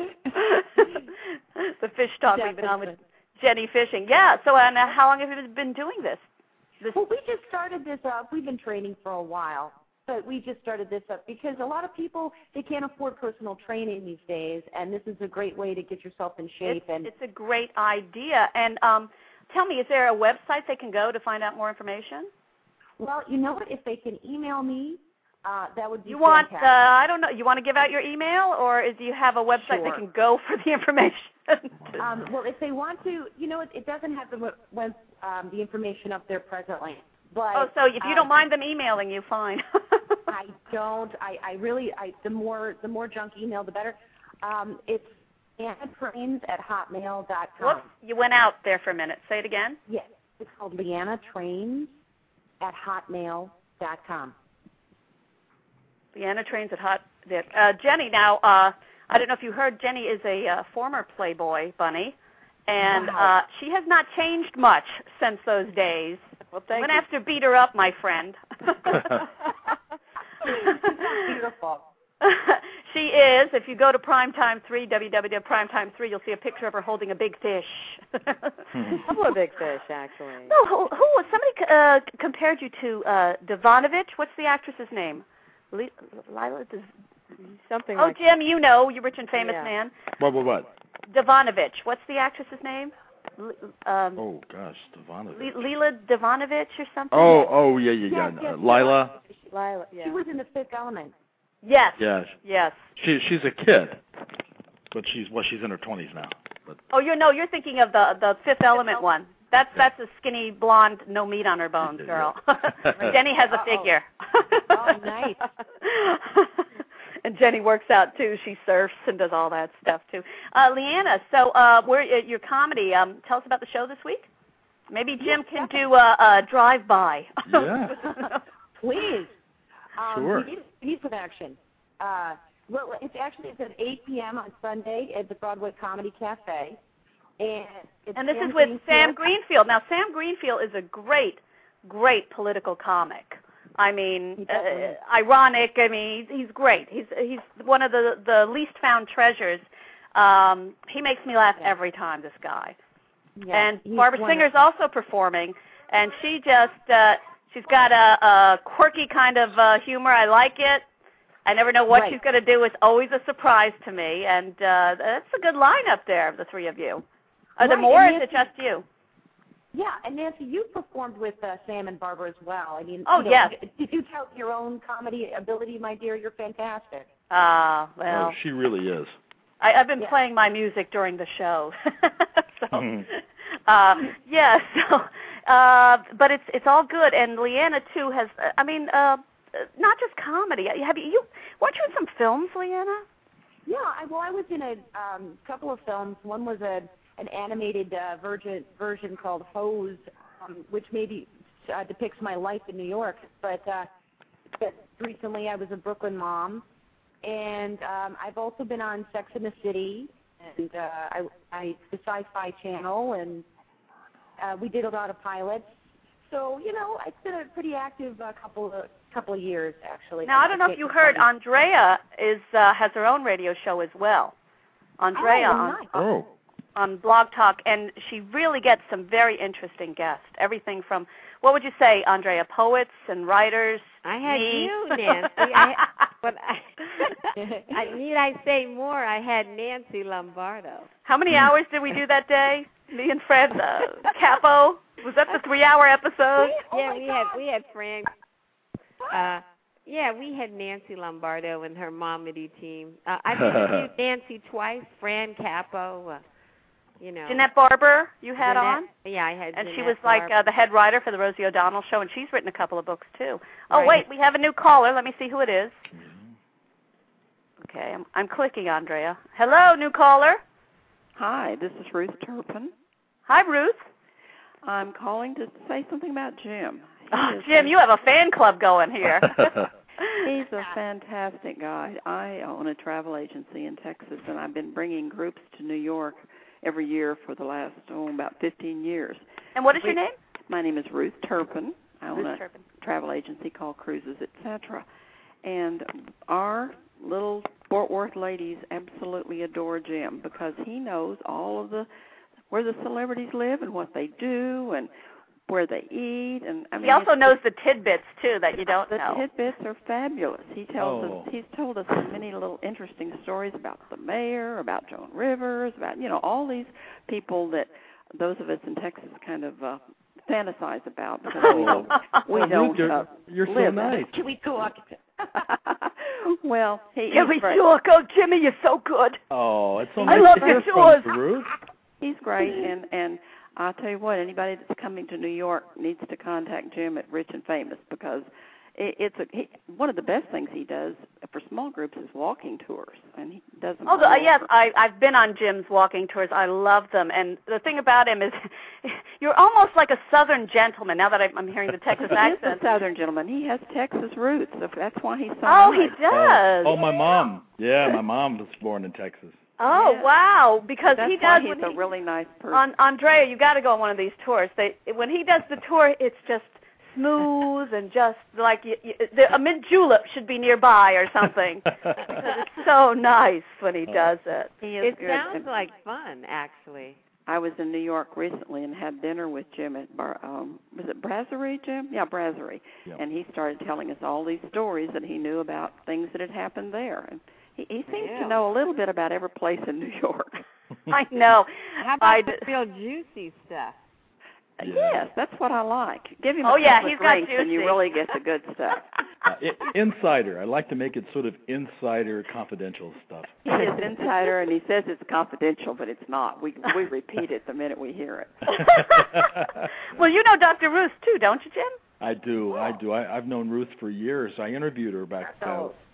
The fish talk we've been on with Jenny fishing. Yeah. So how long have you been doing this? Well, we just started this up. We've been training for a while, but we just started this up because a lot of people, they can't afford personal training these days, and this is a great way to get yourself in shape. It's a great idea. And tell me, is there a website they can go to find out more information? Well, you know what? If they can email me, that would be fantastic. I don't know, you want to give out your email, or do you have a website they can go for the information? Well, if they want to, you know, it doesn't have the information up there presently. But, so if you don't mind them emailing you, fine. I don't. I really, the more junk email, the better. It's LeannaTrains@hotmail.com. Whoops, you went out there for a minute. Say it again. Yes, it's called LeannaTrains@hotmail.com. LeannaTrains@hot. Jenny, now, I don't know if you heard, Jenny is a former Playboy bunny, and she has not changed much since those days. Well, I'm going to have to beat her up, my friend. Beautiful. She is. If you go to Primetime 3, www.primetime3, you'll see a picture of her holding a big fish. A couple of big fish, actually. No, somebody compared you to Devanovich. What's the actress's name? Lila something. Oh, Jim, you know, you're rich and famous man. What? Devanovich. What's the actress's name? Oh gosh, Devanovich. Lila Devanovich or something. Oh, yeah. Yes, Lila. Lila, yeah. She was in The Fifth Element. Yes. Yes. She's a kid, but she's in her 20s now. But. Oh, you're thinking of the Fifth Element one. That's a skinny blonde, no meat on her bones girl. Jenny has a figure. Oh, nice. And Jenny works out too. She surfs and does all that stuff too. Leanna, so your comedy. Tell us about the show this week. Maybe Jim can do a drive-by. Yeah. Please. Sure. We need some action. Well, it's at 8 p.m. on Sunday at the Broadway Comedy Cafe. And this is with Sam Greenfield. Now, Sam Greenfield is a great political comic. I mean, ironic. I mean, he's great. He's one of the least found treasures. He makes me laugh every time, this guy. Yeah, and Barbara Singer's also performing, and she's got a quirky kind of humor. I like it. I never know what she's going to do. It's always a surprise to me, and that's a good lineup there of the three of you. Are there more, or is it just you? Yeah, and Nancy, you performed with Sam and Barbara as well. I mean, yes. Did you tout your own comedy ability, my dear? You're fantastic. Well. Oh, she really is. I've been playing my music during the show. But it's all good. And Leanna, too, has, not just comedy. Weren't you in some films, Leanna? Yeah, I was in a couple of films. One was an animated version called Hose, which maybe depicts my life in New York. But recently I was a Brooklyn mom. And I've also been on Sex and the City, and the Sci-Fi Channel, and we did a lot of pilots. So, it's been a pretty active couple of years, actually. Now, I don't know if you heard, Andrea has her own radio show as well. Andrea on Blog Talk, and she really gets some very interesting guests. Everything from, what would you say, Andrea, poets and writers? I had you, Nancy. Need I say more? I had Nancy Lombardo. How many hours did we do that day? Me and Fred Capo. Was that the 3-hour episode? Yeah, we had Fran. We had Nancy Lombardo and her Momedy team. I've interviewed Nancy twice. Fran Capo. Jeanette Barber you had on? Yeah, I had and Jeanette she was Barber. like the head writer for the Rosie O'Donnell Show, and she's written a couple of books, too. Oh, wait, we have a new caller. Let me see who it is. Okay, I'm clicking, Andrea. Hello, new caller. Hi, this is Ruth Turpin. Hi, Ruth. I'm calling to say something about Jim. Jim, you have a fan club going here. He's a fantastic guy. I own a travel agency in Texas, and I've been bringing groups to New York every year for the last, about 15 years. And what is your name? My name is Ruth Turpin. I own a travel agency called Cruises, Etc. And our little Fort Worth ladies absolutely adore Jim because he knows all of where the celebrities live and what they do and where they eat, and he also knows the tidbits too that you don't know. The tidbits are fabulous. He's told us many little interesting stories about the mayor, about Joan Rivers, about all these people that those of us in Texas kind of fantasize about because we don't you're live so nice. Can we talk? Well, can we talk? Oh, Jimmy, you're so good. Oh, it's so nice. I love your tours. Ruth. He's great, and I'll tell you what, anybody that's coming to New York needs to contact Jim at Rich and Famous because one of the best things he does for small groups is walking tours, and he does them. Yes, I've been on Jim's walking tours. I love them, and the thing about him is you're almost like a Southern gentleman. Now that I'm hearing the Texas accent, he is a Southern gentleman. He has Texas roots, so that's why he's so. Oh, nice. He does. Oh, my mom. Yeah, my mom was born in Texas. Oh, yeah. Wow, because that's he does. He's a really nice person. Andrea, you got to go on one of these tours. When he does the tour, it's just smooth and just like a mint julep should be nearby or something. Because it's so nice when he does it. It sounds like fun, actually. I was in New York recently and had dinner with Jim at was it Brasserie, Jim? Yeah, Brasserie. Yep. And he started telling us all these stories that he knew about things that had happened there. And he seems to know a little bit about every place in New York. I know. How about the real juicy stuff? Yes, that's what I like. Give him he's got drinks and you really get the good stuff. Insider. I like to make it sort of insider confidential stuff. He is insider, and he says it's confidential, but it's not. We repeat it the minute we hear it. Well, you know Dr. Ruth, too, don't you, Jim? I do. I've known Ruth for years. I interviewed her back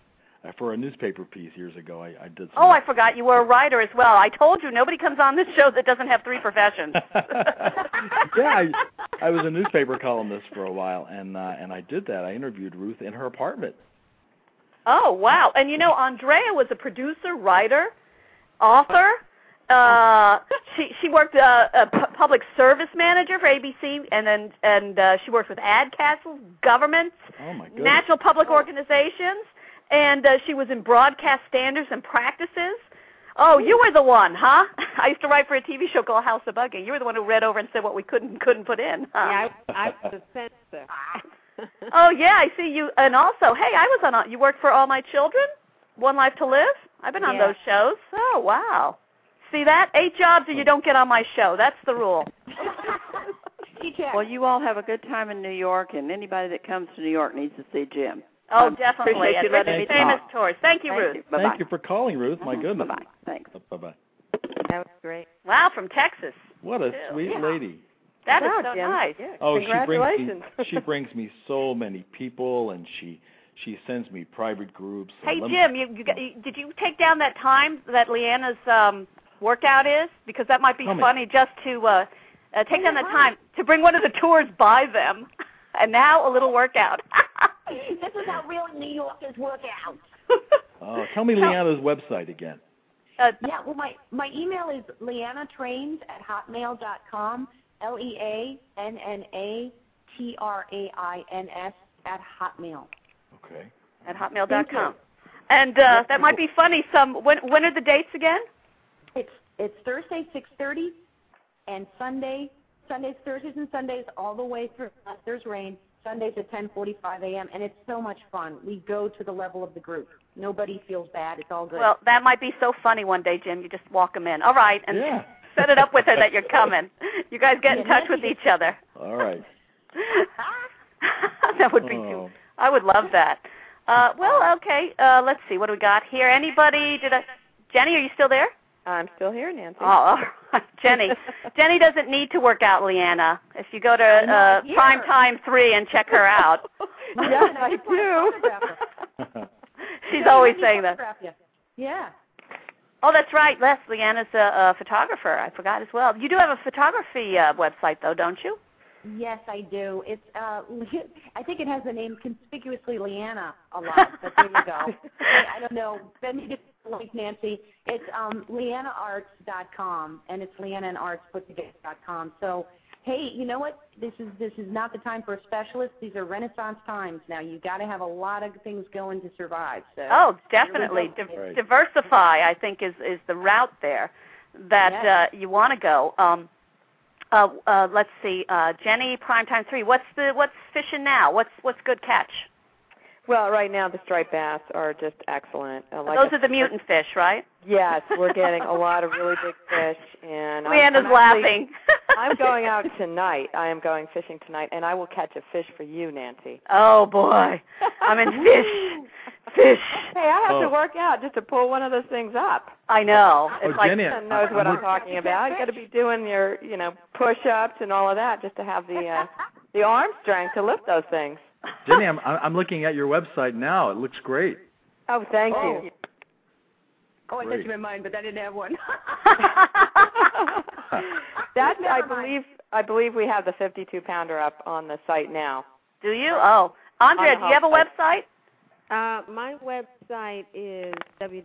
for a newspaper piece years ago. I did. Oh, I forgot you were a writer as well. I told you nobody comes on this show that doesn't have 3 professions. Yeah, I was a newspaper columnist for a while, and I did that. I interviewed Ruth in her apartment. Oh, wow. And Andrea was a producer, writer, author. She worked a public service manager for ABC, and she worked with ad castles, governments, national public organizations, and she was in broadcast standards and practices. Oh, you were the one, huh? I used to write for a TV show called House of Bugging. You were the one who read over and said what we couldn't put in. Huh? Yeah, I was a censor. Oh, yeah, I see you. And also, hey, I was on. You worked for All My Children, One Life to Live. I've been on those shows. Oh, wow. See that? 8 jobs or you don't get on my show. That's the rule. Well, you all have a good time in New York, and anybody that comes to New York needs to see Jim. Oh, definitely. Appreciate you letting me Famous talk. tours. Thank you, Ruth. Thank you for calling, Ruth. My goodness. Bye-bye. Thanks. Bye-bye. That was great. Wow, from Texas. What a sweet lady. That is so Jim. nice. Yeah. Oh, Congratulations. she brings me so many people, and she sends me private groups. Hey, Jim, did you take down that time that Leanna's workout is? Because that might be funny just to take down the time to bring one of the tours by them. And now a little workout. This is how real New Yorkers work out. Oh, tell me Leanna's website again. Yeah, well, my email is leannatrains@hotmail.com, LeannaTrains@hotmail. Okay. At hotmail.com. And that might be funny. When are the dates again? It's Thursday 6:30, and Thursdays and Sundays all the way through. There's rain. Sundays at 10:45 a.m. and it's so much fun. We go to the level of the group. Nobody feels bad. It's all good. Well, that might be so funny one day, Jim. You just walk them in. All right, and set it up with her that you're coming. You guys get in touch with each other. All right. That would be too. I would love that. Well, okay. Let's see. What do we got here? Anybody? Jenny, are you still there? I'm still here, Nancy. Oh, Jenny. Jenny doesn't need to work out, Leanna. If you go to Primetime 3 and check her out. Yes, I do. She's always saying that. Yeah. Oh, that's right. Les, Leanna's a photographer. I forgot as well. You do have a photography website, though, don't you? Yes, I do. It's I think it has the name Conspicuously Leanna a lot, but there you go. I don't know. Send me the link, Nancy. It's leannaarts.com, and it's leannaandartsputtogether.com. So, hey, you know what? This is not the time for a specialist. These are Renaissance times now. You got to have a lot of things going to survive. So oh, definitely. Diversify, I think, is the route there that you want to go. Let's see, Jenny, Primetime 3. What's fishing now? What's good catch? Well, right now the striped bass are just excellent. Those are the mutant fish, right? Yes, we're getting a lot of really big fish. And Leanna's laughing. I'm going out tonight. I am going fishing tonight, and I will catch a fish for you, Nancy. Oh, boy. I'm in fish. Hey, I have to work out just to pull one of those things up. I know. It's like Jenny, knows what I'm talking about. You got to be doing your, push-ups and all of that just to have the arm strength to lift those things. Jenny, I'm looking at your website now. It looks great. Oh, thank you. Oh, I changed my mind, but I didn't have one. That's I believe we have the 52-pounder up on the site now. Do you? Oh, Andrea, do you have a website? My website is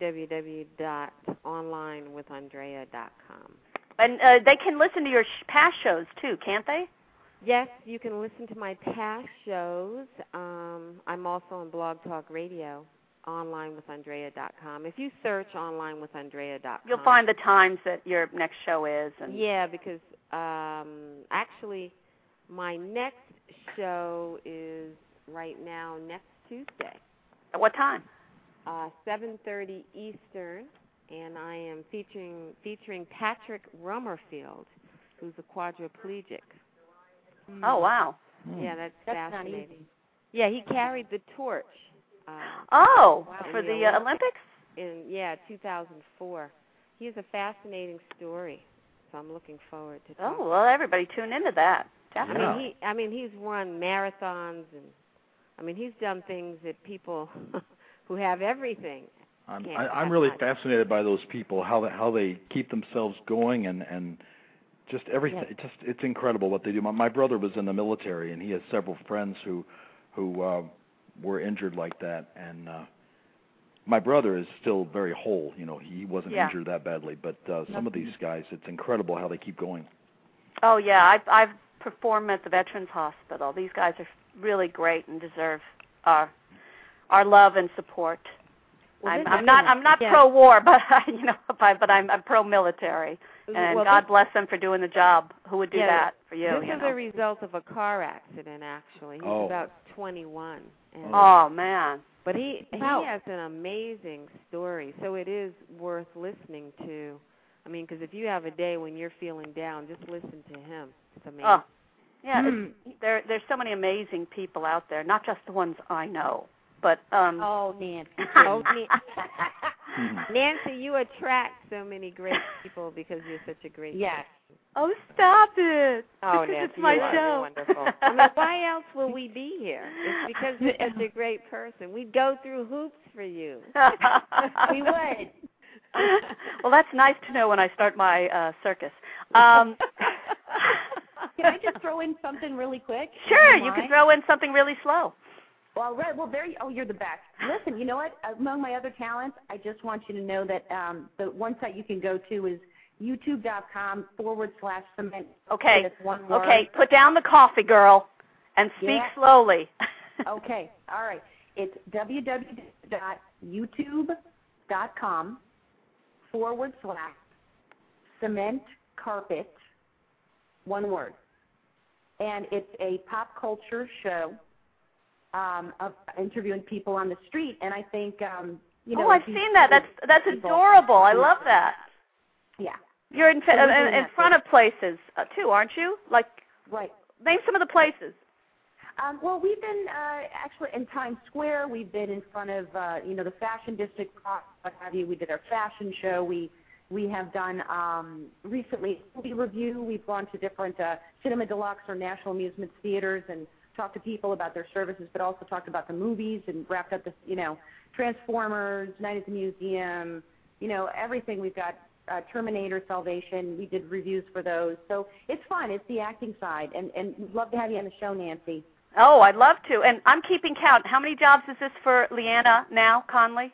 www.onlinewithandrea.com. And they can listen to your past shows too, can't they? Yes, you can listen to my past shows. I'm also on Blog Talk Radio, onlinewithandrea.com. If you search onlinewithandrea.com, you'll find the times that your next show is. And yeah, because actually my next show is right now next Tuesday. At what time? 7:30 Eastern, and I am featuring Patrick Rummerfield, who's a quadriplegic. Oh, wow. Yeah, that's fascinating. Not easy. Yeah, he carried the torch. For the Olympics? In 2004. He has a fascinating story, so I'm looking forward to talking. Oh, well, everybody tune into that. Definitely. He's run marathons, and he's done things that people who have everything. I'm really fascinated by those people, how they keep themselves going and just everything. Yeah. It's incredible what they do. My brother was in the military, and he has several friends who were injured like that, and my brother is still very whole. You know, he wasn't injured that badly, but some of these guys, it's incredible how they keep going. Oh yeah, I've performed at the Veterans Hospital. These guys are really great and deserve our love and support. Well, I'm not pro-war, but I'm pro-military, and God bless them for doing the job. Who would do that for you? This is a result of a car accident, actually. He's about 21. Oh man! But he has an amazing story, so it is worth listening to. I mean, because if you have a day when you're feeling down, just listen to him. It's amazing. Oh, yeah. There's so many amazing people out there, not just the ones I know. But Nancy. Nancy, you attract so many great people because you're such a great person. Oh, stop it! Oh, because Nancy, it's my show. You're Wonderful. I mean, why else will we be here? It's because you're such a great person. We'd go through hoops for you. We would. Well, that's nice to know when I start my circus. Can I just throw in something really quick? Sure, you can throw in something really slow. Well, right. Well, you're the best. Listen, you know what? Among my other talents, I just want you to know that the one site you can go to is youtube.com/cement. Okay. It's one word. Okay. Put down the coffee, girl, and speak slowly. Okay. All right. It's www.youtube.com/cement carpet, one word. And it's a pop culture show of interviewing people on the street. And I think, I've seen that. That's adorable. I love that. Yeah. You're in front of places, too, aren't you? Right. Name some of the places. Well, we've been actually in Times Square. We've been in front of, the Fashion District, what have you. We did our fashion show. We have done recently movie review. We've gone to different Cinema Deluxe or National Amusement theaters and talked to people about their services, but also talked about the movies and wrapped up the, Transformers, Night at the Museum, everything. We've got Terminator, Salvation. We did reviews for those. So it's fun. It's the acting side. And we'd love to have you on the show, Nancy. Oh, I'd love to. And I'm keeping count. How many jobs is this for Leanna now, Conley?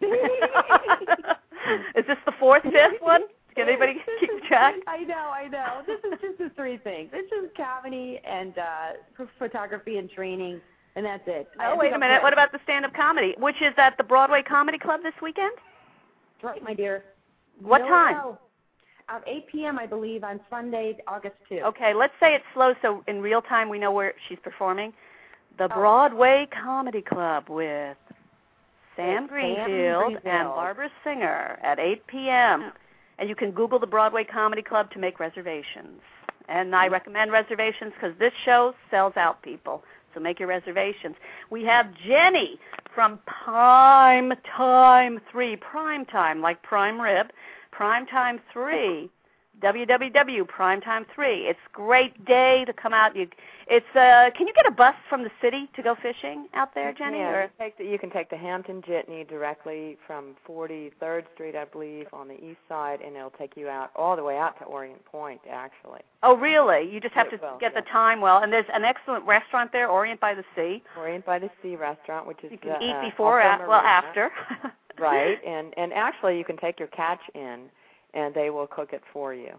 Is this the fourth, fifth one? Can anybody keep track? I know. This is just the three things. It's just comedy and photography and training, and that's it. Oh, wait a minute. What about the stand-up comedy, which is at the Broadway Comedy Club this weekend? That's right, my dear. What time? 8 p.m., I believe, on Sunday, August 2. Okay, let's say it's slow so in real time we know where she's performing. The Broadway Comedy Club with Sam Greenfield and Barbara Singer at 8 p.m. And you can Google the Broadway Comedy Club to make reservations. And I recommend reservations because this show sells out people. So make your reservations. We have Jenny from Primetime 3. Primetime, like prime rib. Primetime 3. www.primetime3. It's a great day to come out. Can you get a bus from the city to go fishing out there, Jenny? Yeah, you can take the Hampton Jitney directly from 43rd Street, I believe, on the east side, and it'll take you out all the way out to Orient Point, actually. Oh, really? You just have to get the time well. And there's an excellent restaurant there, Orient by the Sea. Orient by the Sea restaurant, which is you can eat before, after. Right, and actually you can take your catch in, and they will cook it for you.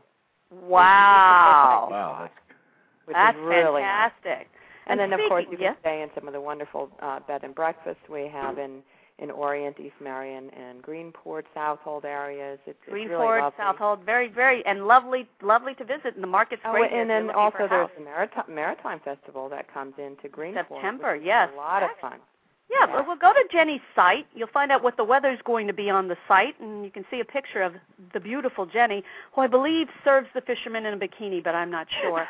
Wow. Wow. That's really fantastic. Nice. And then, of course, you can stay in some of the wonderful bed and breakfasts we have in Orient, East Marion, and Greenport, Southold areas. It's really lovely. Southold, very, very, and lovely to visit. And the market's great. And then also there's the Maritime Festival that comes into Greenport. September, yes. A lot of fun. Yeah, but we'll go to Jenny's site. You'll find out what the weather's going to be on the site, and you can see a picture of the beautiful Jenny, who I believe serves the fishermen in a bikini, but I'm not sure.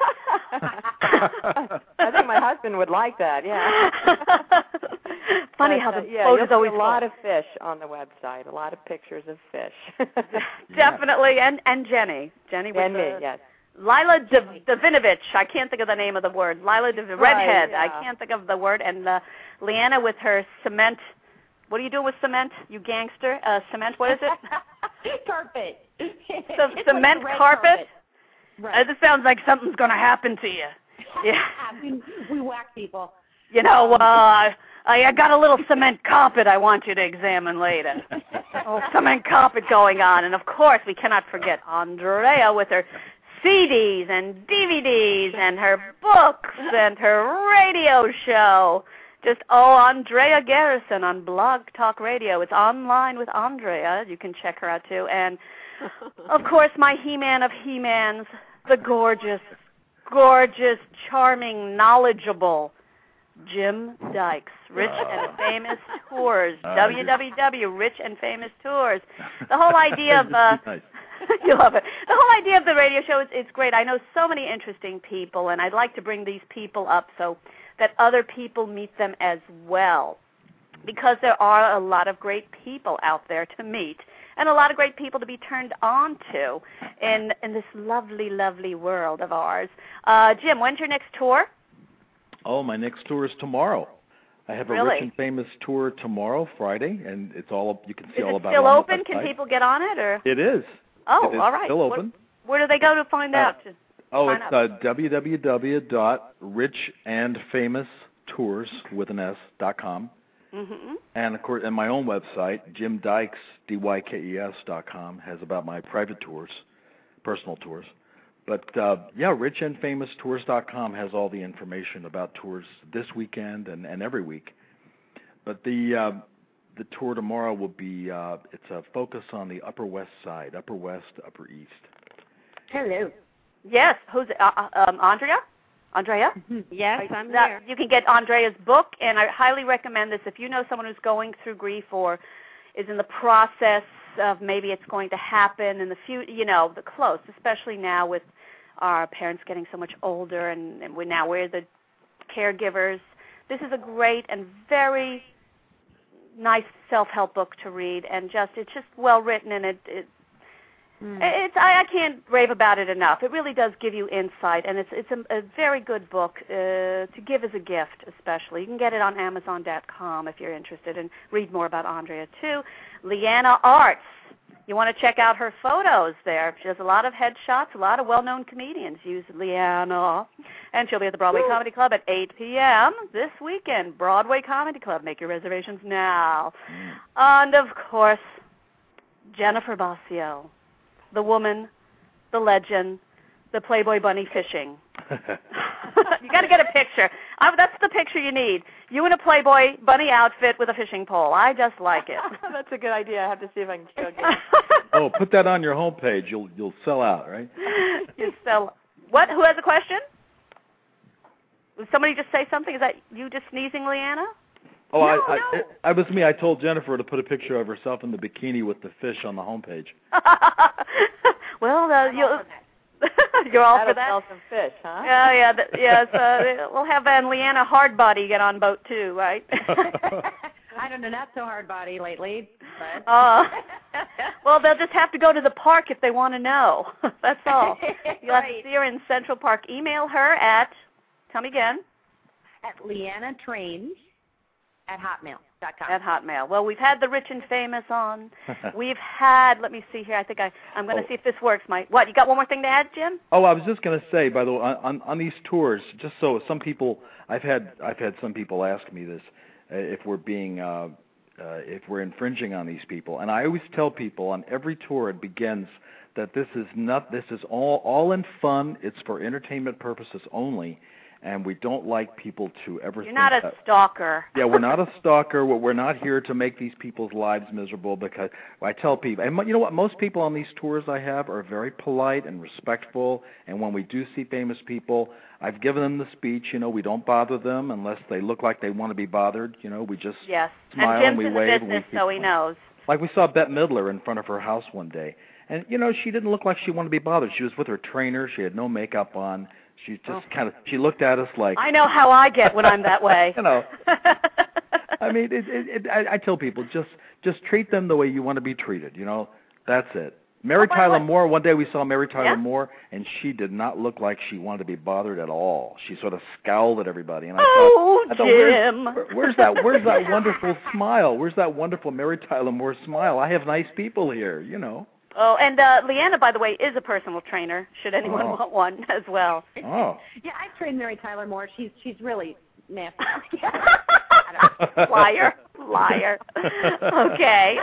I think my husband would like that, yeah. Funny how the boat is always a lot of fish on the website, a lot of pictures of fish. Definitely, and Jenny. Jenny with yes. Lila Davinovich, I can't think of the name of the word. Lila Davinovich, redhead, I can't think of the word. And Leanna with her cement What are you doing with cement, you gangster? Cement, what is it? Carpet. So cement like carpet? Right. This sounds like something's going to happen to you. Yeah. we whack people. You know, I got a little cement carpet I want you to examine later. Oh, cement carpet going on. And, of course, we cannot forget Andrea with her CDs and DVDs and her books and her radio show. Just, Andrea Garrison on Blog Talk Radio. It's online with Andrea. You can check her out, too. And, of course, my He-Man of He-Mans, the gorgeous, charming, knowledgeable Jim Dykes, Rich and Famous Tours, www.Rich and Famous Tours. The whole idea of... You love it. The whole idea of the radio show, it's great. I know so many interesting people, and I'd like to bring these people up so that other people meet them as well, because there are a lot of great people out there to meet and a lot of great people to be turned on to in this lovely, lovely world of ours. Jim, when's your next tour? Oh, my next tour is tomorrow. I have a Rich and Famous tour tomorrow, Friday, and it's all you can see all about it. Is it still open? Can people get on it, or? It is. Oh, it is all right. Still open. Where do they go to find out? It's www.richandfamoustours.com. Mm-hmm. And of course, and my own website, JimDykes.com, has about my private tours, personal tours. But richandfamoustours.com has all the information about tours this weekend and every week. But the tour tomorrow will be it's a focus on the Upper West Side, Upper West, Upper East. Hello. Yes, who's Andrea? Andrea? Yes, I'm here. You can get Andrea's book, and I highly recommend this. If you know someone who's going through grief or is in the process of maybe it's going to happen in the future, the close, especially now with our parents getting so much older, and we're the caregivers. This is a great and very nice self-help book to read, and it's just well written, and I can't rave about it enough. It really does give you insight, and it's a very good book to give as a gift, especially. You can get it on Amazon.com if you're interested, and read more about Andrea too. Leanna Arts. You want to check out her photos there. She has a lot of headshots. A lot of well-known comedians use Leanna. And she'll be at the Broadway Comedy Club at 8 p.m. this weekend. Broadway Comedy Club. Make your reservations now. And, of course, Jennifer Bosio, the woman, the legend, the Playboy Bunny fishing. You got to get a picture. That's the picture you need. You in a Playboy Bunny outfit with a fishing pole. I just like it. That's a good idea. I have to see if I can show you. Oh, put that on your homepage. You'll sell out, right? You sell. What? Who has a question? Did somebody just say something? Is that you just sneezing, Leanna? Oh, no, I was me. I told Jennifer to put a picture of herself in the bikini with the fish on the homepage. Well, you're all for that? Sell some fish, huh? Yeah. We'll have Leanna Hardbody get on boat too, right? I don't know, not so hard body lately. But. Well, they'll just have to go to the park if they want to know. That's all. You'll have to see her in Central Park. Email her at, tell me again. At LeannaTrains@hotmail.com. At Hotmail. Well, we've had the Rich and Famous on. We've had, let me see here, I think I'm going to see if this works. What, you got one more thing to add, Jim? Oh, I was just going to say, by the way, on these tours, just so some people, I've had some people ask me this, if we're infringing on these people. And I always tell people on every tour it begins that this is all in fun. It's for entertainment purposes only. And we don't like people to ever You're not a stalker. Yeah, we're not a stalker. We're not here to make these people's lives miserable, because I tell people, and you know what, most people on these tours I have are very polite and respectful, and when we do see famous people, I've given them the speech, we don't bother them unless they look like they want to be bothered, we just smile and we wave. And Jim's in the business, so he knows. Like we saw Bette Midler in front of her house one day, and, she didn't look like she wanted to be bothered. She was with her trainer. She had no makeup on. She just she looked at us like... I know how I get when I'm that way. I mean, I tell people, just treat them the way you want to be treated, That's it. Mary Tyler Moore, one day we saw Mary Tyler Moore, and she did not look like she wanted to be bothered at all. She sort of scowled at everybody. And I thought, Jim. where's that wonderful smile? Where's that wonderful Mary Tyler Moore smile? I have nice people here, you know. Oh, and Leanna, by the way, is a personal trainer, should anyone want one as well. Oh. Yeah, I've trained Mary Tyler Moore. She's really nasty. Liar. Okay.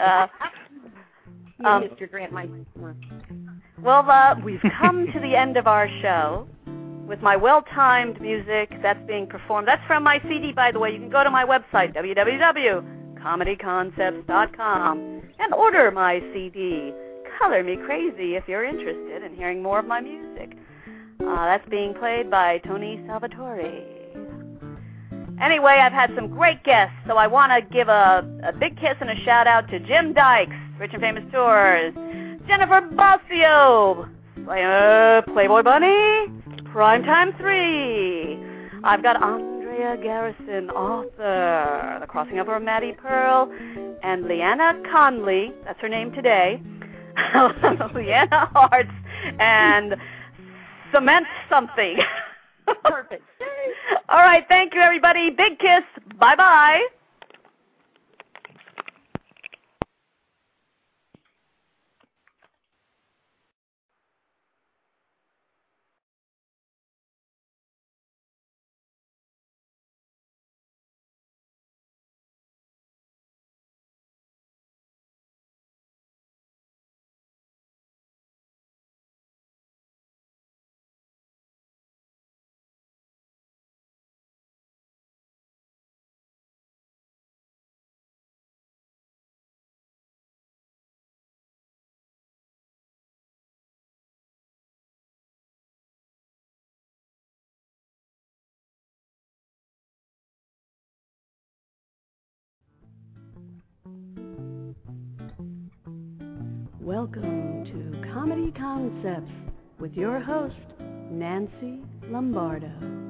Mr. Grant, well, we've come to the end of our show with my well-timed music that's being performed. That's from my CD, by the way. You can go to my website, www.comedyconcepts.com, and order my CD, Color Me Crazy, if you're interested in hearing more of my music. That's being played by Tony Salvatore. Anyway, I've had some great guests, so I want to give a big kiss and a shout-out to Jim Dykes, Rich and Famous Tours, Jennifer Bosio, Playboy Bunny, Primetime 3. I've got Andrea Garrison, author, The Crossing Over of Maddie Pearl, and Leanna Conley, that's her name today, Leanna Hartz, and Cement Something. Perfect. All right, thank you, everybody. Big kiss. Bye-bye. Welcome to Comedy Concepts with your host, Nancy Lombardo.